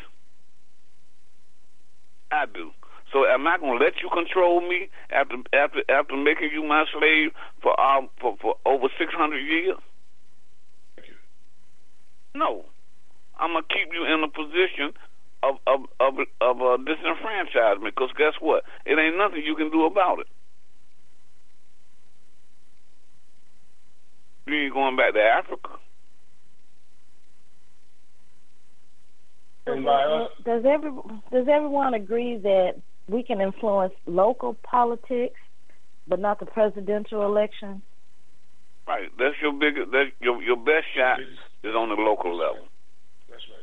I do. So am I going to let you control me after after after making you my slave for um for, for over six hundred years? No, I'm gonna keep you in a position of of of, of uh, disenfranchisement. Because guess what? It ain't nothing you can do about it. You ain't going back to Africa. And by us, Does every does everyone agree that we can influence local politics, but not the presidential election? Right. That's your biggest. That's your your best shot is on the local level. that's right.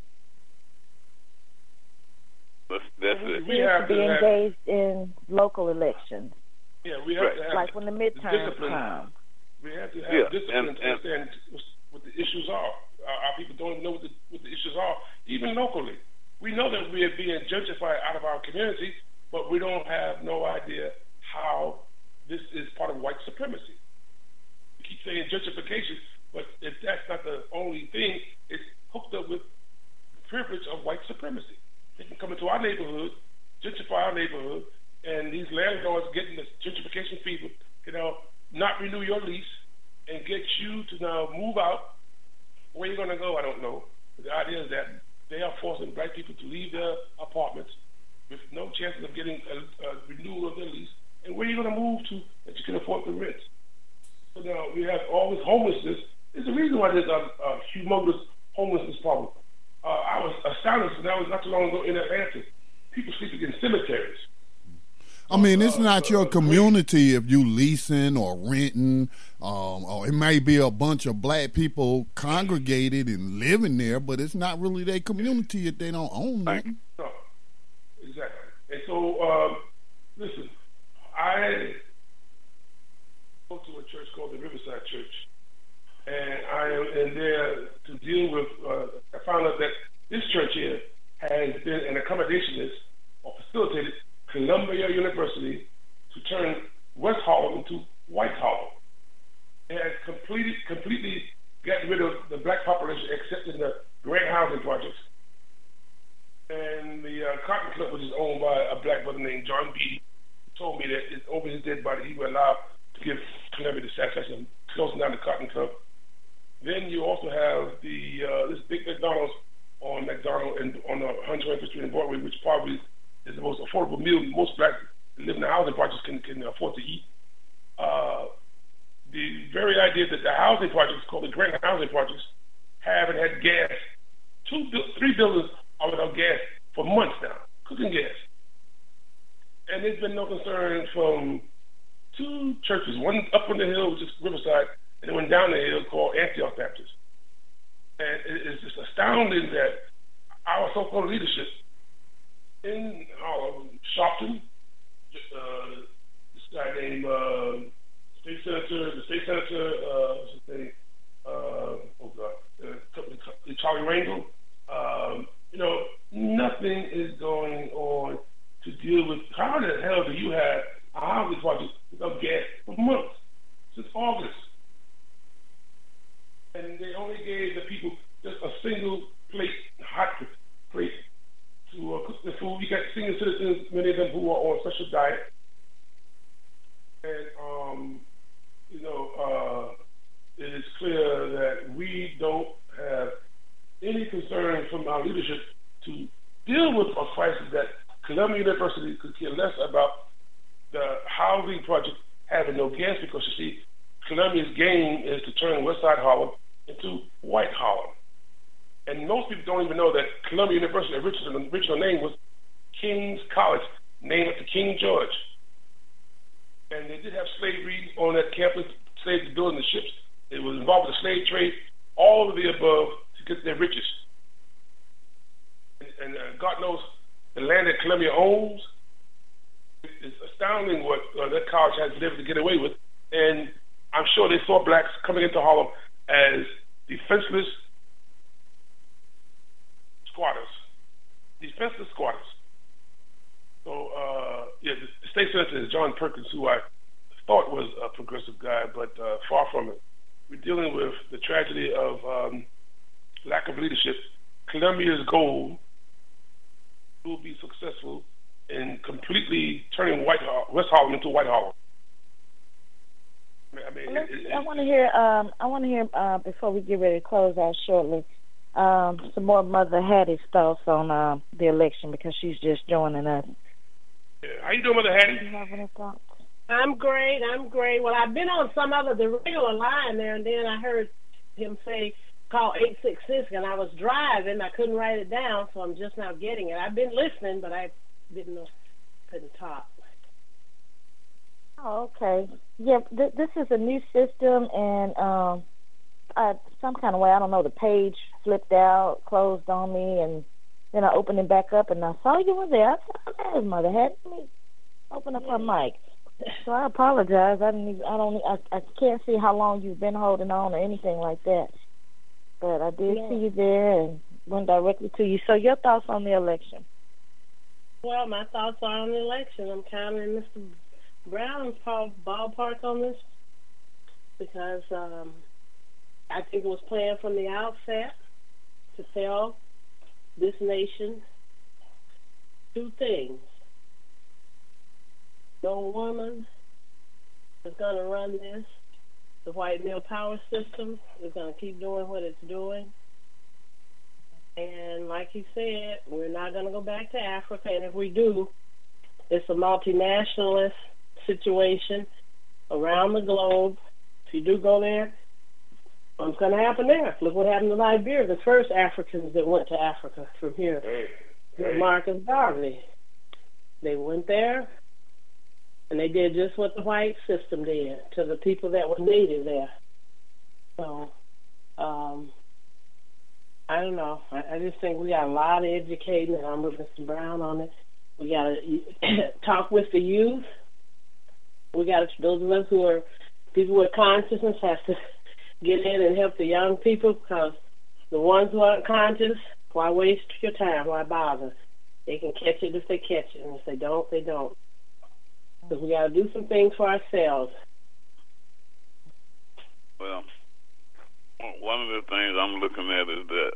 That's, that's we it. We used have to be to have- engaged in local elections, Yeah, we have Right. to have like when the midterms discipline. come. We have to have Yeah, discipline and- to and- understand what the issues are. Our, our people don't know what the, what the issues are, even locally. We know that we are being gentrified out of our community, but we don't have no idea how this is part of white supremacy. We keep saying gentrification, but if that's not the only thing, it's hooked up with the privilege of white supremacy. They can come into our neighborhood, gentrify our neighborhood, and these landlords getting the gentrification fever, you know, not renew your lease and get you to now move out. Where you're going to go, I don't know. But the idea is that they are forcing black people to leave their apartments with no chances of getting a, a renewal of their lease. And where are you going to move to that you can afford the rent? So now we have all this homelessness. There's a reason why there's a, a humongous homelessness problem. Uh, I was astounded, and that was not too long ago in Atlanta. People sleeping in cemeteries. I mean, it's not your community if you leasing or renting, um, or it may be a bunch of black people congregated and living there, but it's not really their community if they don't own nothing. No, exactly. And so, um, listen, I go to a church called the Riverside Church, and I am in there to deal with. Uh, I found out that this church here has been an accommodationist or facilitated Columbia University to turn West Harlem into White Harlem. It has completely, completely gotten rid of the black population except in the grant housing projects. And the uh, Cotton Club, which is owned by a black brother named John Beatty, told me that it's over his dead body, he would allow to give Columbia the satisfaction of closing down the Cotton Club. Then you also have the uh, this big McDonald's on McDonald and on the one hundred twenty-fifth Street in Broadway, which probably is the most affordable meal most blacks that live in the housing projects can, can afford to eat. Uh, the very idea that the housing projects, called the Grant Housing Projects, haven't had gas. Two, three buildings are without gas for months now, cooking gas. And there's been no concern from two churches, one up on the hill, which is Riverside, and then one down the hill called Antioch Baptist. And it's just astounding that our so-called leadership in uh, Sharpton, uh, this guy named uh, State Senator, the State Senator, uh, what's his name? Uh, oh God, uh, Charlie Rangel. Um, you know, nothing is going on to deal with. How the hell do you have a housing project without gas for months since August? And they only gave the people just a single plate, hot plate, to uh, cook the food. You got senior citizens, many of them who are on special diet. And um, clear that we don't have any concern from our leadership to deal with a crisis that Columbia University could care less about the housing project having no gas, because you see, Columbia's game is to turn West Side Harlem into White Harlem. And most people don't even know that Columbia University, the original, original name was King's College, named after King George. And they did have slavery on that campus, slaves building the ships. It was involved with the slave trade, all of the above to get their riches. And, and uh, God knows the land that Columbia owns, it's astounding what uh, that college has been able to get away with. And I'm sure they saw blacks coming into Harlem as defenseless squatters. Defenseless squatters. So, uh, yeah, the, the state senator is John Perkins, who I thought was a progressive guy, but uh, far from it. We're dealing with the tragedy of um, lack of leadership. Columbia's goal will be successful in completely turning White West Harlem into White Harlem. I mean, it, it, I want to hear. Um, I want to hear uh, before we get ready to close out shortly. Um, some more Mother Hattie's thoughts on uh, the election, because she's just joining us. Yeah. How you doing, Mother Hattie? Do you have any thoughts? I'm great. I'm great. Well, I've been on some other the regular line there, and then I heard him say call eight six six, and I was driving. I couldn't write it down, so I'm just now getting it. I've been listening, but I didn't know, couldn't talk. Oh, okay. Yeah, th- this is a new system, and um, I, some kind of way, I don't know, the page flipped out, closed on me, and then I opened it back up, and I saw you were there. I said, oh, Mother Hattie, let me open up her mic. So I apologize. I didn't. Even, I don't. I, I can't see how long you've been holding on or anything like that. But I did yeah. see you there and went directly to you. So your thoughts on the election? Well, my thoughts are on the election. I'm kind of in Mister Brown's ballpark on this, because um, I think it was planned from the outset to tell this nation two things. No woman is going to run this. The white male power system is going to keep doing what it's doing. And like he said, we're not going to go back to Africa. And if we do, it's a multinationalist situation around the globe. If you do go there, what's going to happen there? Look what happened to Liberia, the first Africans that went to Africa from here. Hey, hey. Marcus Garvey. They went there, and they did just what the white system did to the people that were native there. So, um, I don't know. I, I just think we got a lot of educating, and I'm with Mister Brown on it. We got to talk with the youth. We got to, those of us who are people with consciousness have to get in and help the young people, because the ones who aren't conscious, why waste your time? Why bother? They can catch it if they catch it, and if they don't, they don't. Because we got to do some things for ourselves. Well, one of the things I'm looking at is that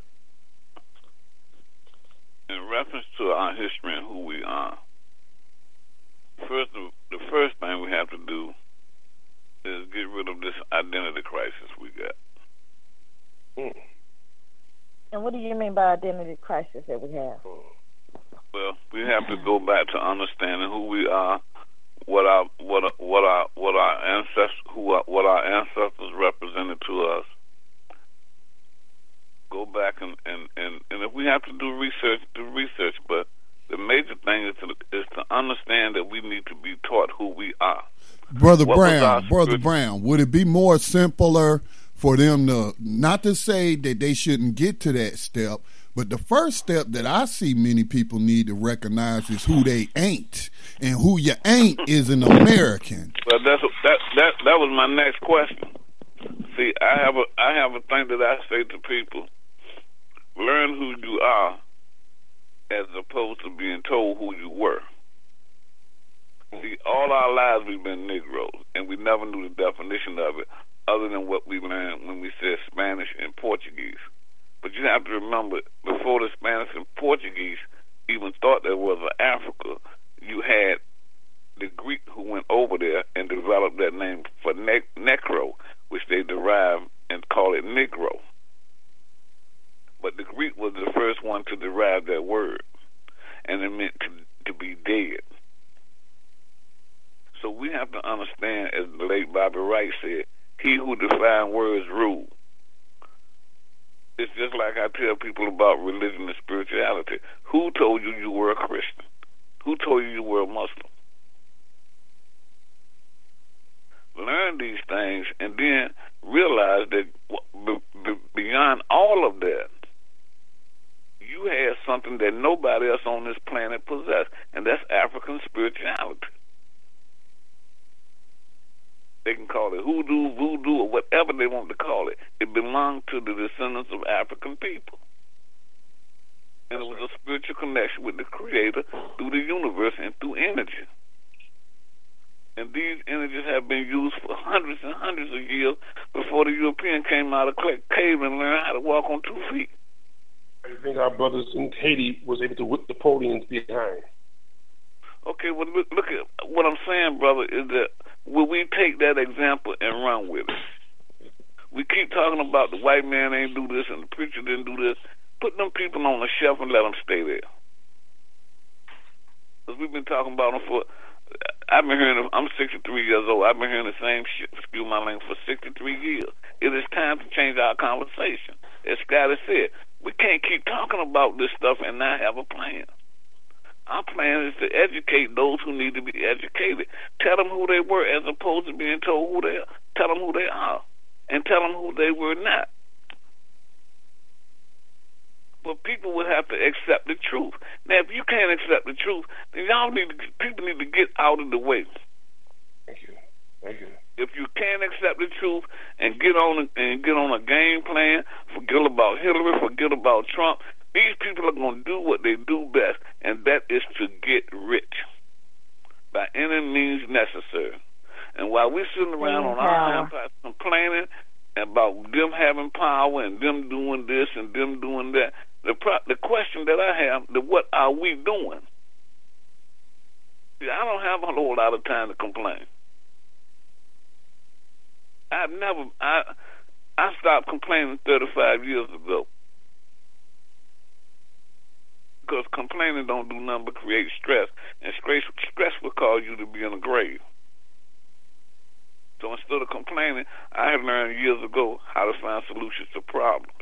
in reference to our history and who we are, first, the first thing we have to do is get rid of this identity crisis we got. Mm. And what do you mean by identity crisis that we have? Well, we have to go back to understanding who we are, what our what what our what our ancestors who are, what our ancestors represented to us. Go back and, and, and, and if we have to do research, do research. But the major thing is to is to understand that we need to be taught who we are. Brother what Brown, Brother Brown, would it be more simpler for them to not to say that they shouldn't get to that step, but the first step that I see many people need to recognize is who they ain't, and who you ain't is an American. Well, that's that that that was my next question. See, I have a I have a thing that I say to people: learn who you are, as opposed to being told who you were. See, all our lives we've been Negroes, and we never knew the definition of it, other than what we learned when we said Spanish and Portuguese. But you have to remember, before the Spanish and Portuguese even thought there was an Africa, you had the Greek who went over there and developed that name for ne- Necro, which they derived and called and it meant to, to be dead. So we have to understand, as the late Bobby Wright said, he who defines words rule. It's just like I tell people about religion and spirituality. Who told you you were a Christian? Who told you you were a Muslim? Learn these things and then realize that beyond all of that, you have something that nobody else on this planet possesses, and that's African spirituality. They can call it hoodoo, voodoo, or whatever they want to call it. It belonged to the descendants of African people. And it was a spiritual connection with the Creator through the universe and through energy. And these energies have been used for hundreds and hundreds of years before the European came out of cave and learned how to walk on two feet. I think our brothers in Haiti was able to whip the Napoleons behind. Okay, well, look, look at what I'm saying, brother, is that will we take that example and run with it? We keep talking about the white man ain't do this and the preacher didn't do this. Put them people on the shelf and let them stay there. Because we've been talking about them for, I've been hearing, I'm sixty-three years old, I've been hearing the same shit, excuse my language, for sixty-three years. It is time to change our conversation. As Scotty said, we can't keep talking about this stuff and not have a plan. Our plan is to educate those who need to be educated. Tell them who they were as opposed to being told who they are. Tell them who they are. And tell them who they were not. But people would have to accept the truth. Now, if you can't accept the truth, then y'all need to, people need to get out of the way. Thank you. Thank you. If you can't accept the truth and get on a, and get on a game plan, forget about Hillary, forget about Trump. These people are going to do what they do best, and that is to get rich by any means necessary. And while we're sitting around on our empire complaining about them having power and them doing this and them doing that, the pro- the question that I have, the what are we doing? See, I don't have a whole lot of time to complain. I've never, I, I stopped complaining thirty-five years ago. Because complaining don't do nothing but create stress, and stress, stress will cause you to be in a grave. So instead of complaining, I have learned years ago how to find solutions to problems.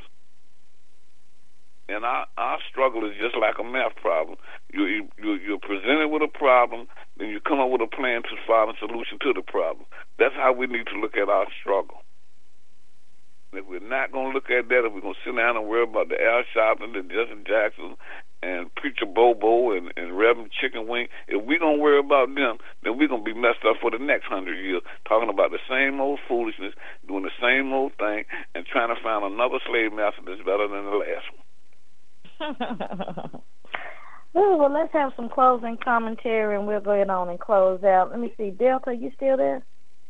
And our, our struggle is just like a math problem. You, you, you're presented with a problem, then you come up with a plan to find a solution to the problem. That's how we need to look at our struggle. If we're not going to look at that, if we're going to sit down and worry about the Al Sharpton and Justin Jackson and Preacher Bobo and, and Reverend Chicken Wing, if we're going to worry about them, then we're going to be messed up for the next hundred years, talking about the same old foolishness, doing the same old thing, and trying to find another slave master that's better than the last one. Ooh, well, let's have some closing commentary, and we'll go ahead on and close out. Let me see. Delta, you still there?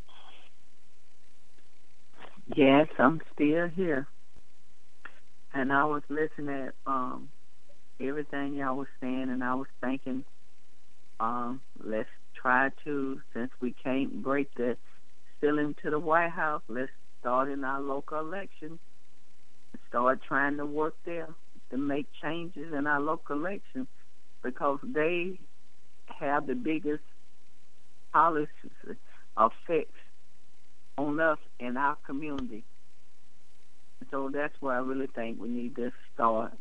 Yes, I'm still here. And I was listening at um, everything y'all was saying, and I was thinking, um, let's try to, since we can't break the ceiling to the White House, let's start in our local elections and start trying to work there to make changes in our local elections, because they have the biggest policies effects on us in our community. So that's where I really think we need to start.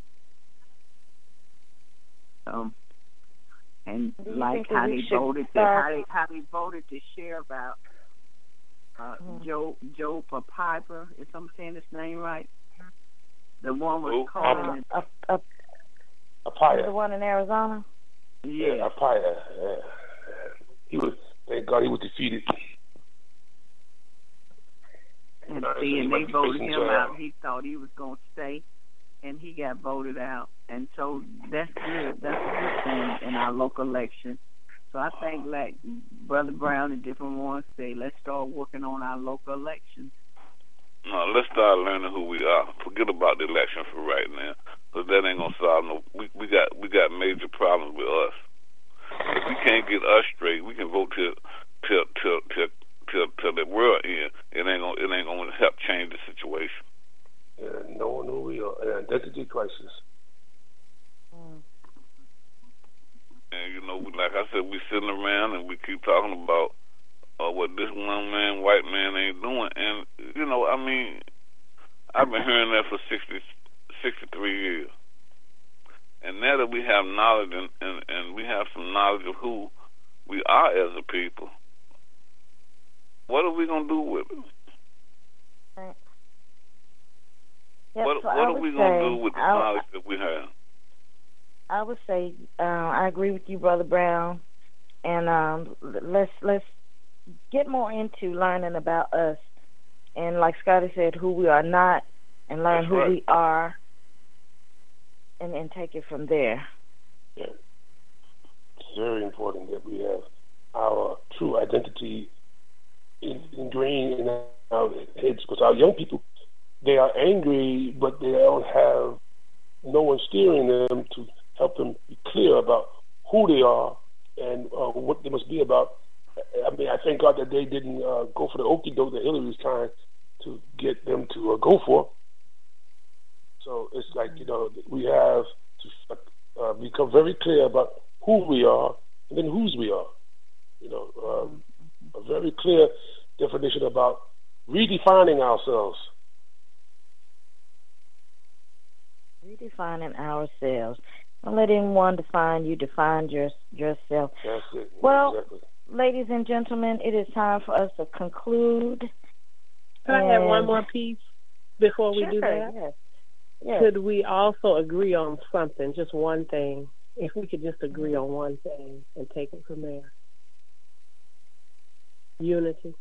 Um, and like how they voted, to, how they how they voted to share about uh, mm-hmm. Joe Joe Piper, if I'm saying his name right, the one was oh, calling a, a, Apaya. The one in Arizona. Yeah, yeah Apaya. Yeah. He was. Thank God he was defeated. And see, and they voted him out. He thought he was going to stay, and he got voted out. And so that's good. That's a good thing in our local election. So I think, like Brother Brown and different ones say, let's start working on our local elections. No, let's start learning who we are. Forget about the election for right now, because that ain't gonna solve no. We we got we got major problems with us. If we can't get us straight, we can vote till till till till till, till the world end. It ain't gonna it ain't gonna help change the situation. Yeah, no one who we are. An identity crisis. Mm. like I said, we sitting around and we keep talking about uh, what this one man, white man, ain't doing. And, you know, I mean, I've been hearing that for sixty, sixty-three years. And now that we have knowledge and, and, and we have some knowledge of who we are as a people, what are we going to do with it? Right. Yep, what so what I are would we going to say- do with the I- knowledge that we have? I would say uh, I agree with you, Brother Brown, and um, let's let's get more into learning about us, and like Scotty said, who we are not, and learn That's who right. we are, and and take it from there. Yeah. It's very important that we have our true identity in, ingrained in our heads, because our young people, they are angry, but they don't have no one steering them to help them be clear about who they are and uh, what they must be about. I mean, I thank God that they didn't uh, go for the okie doke that Hillary was trying to get them to uh, go for. So it's like, you know, we have to uh, become very clear about who we are and then whose we are. You know, um, a very clear definition about redefining ourselves. Redefining ourselves. Don't let anyone define you. Define your, yourself. That's it. Well, Exactly. ladies and gentlemen, it is time for us to conclude. Can I add one And- more piece before we Sure, do that? Yes. Yes. Could we also agree on something, just one thing? If we could just agree on one thing and take it from there. Unity.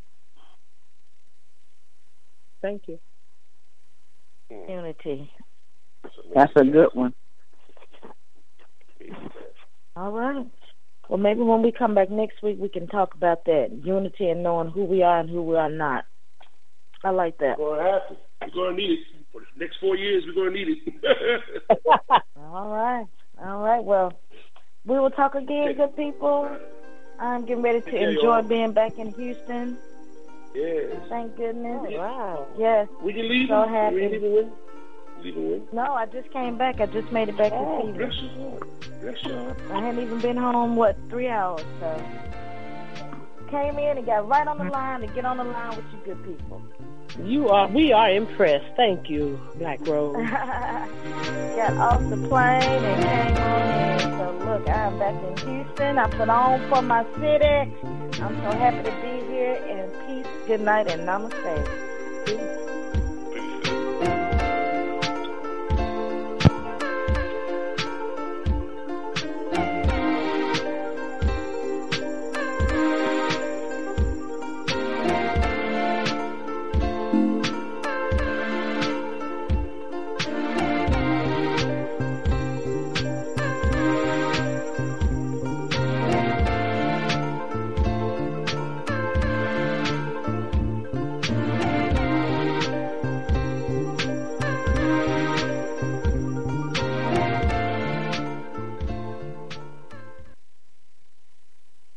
Thank you. Unity. That's a good one. All right. Well, maybe when we come back next week, we can talk about that unity and knowing who we are and who we are not. I like that. We're going to have to. We're going to need it. For the next four years, we're going to need it. All right. All right. Well, we will talk again, good people. I'm getting ready to Okay, enjoy y'all. being back in Houston. Yes. Thank goodness. Wow. Yes. When you leaving? So happy. When you leaving when? You leaving when? No, I just came back. I just made it back Oh, this bless evening. you. Bless you. I hadn't even been home, what, three hours. So came in and got right on the line to get on the line with you good people. You are. We are impressed. Thank you, Black Rose. Got off the plane and came on in. So look, I'm back in Houston. I put on for my city. I'm so happy to be here. And peace, good night, and namaste. Peace.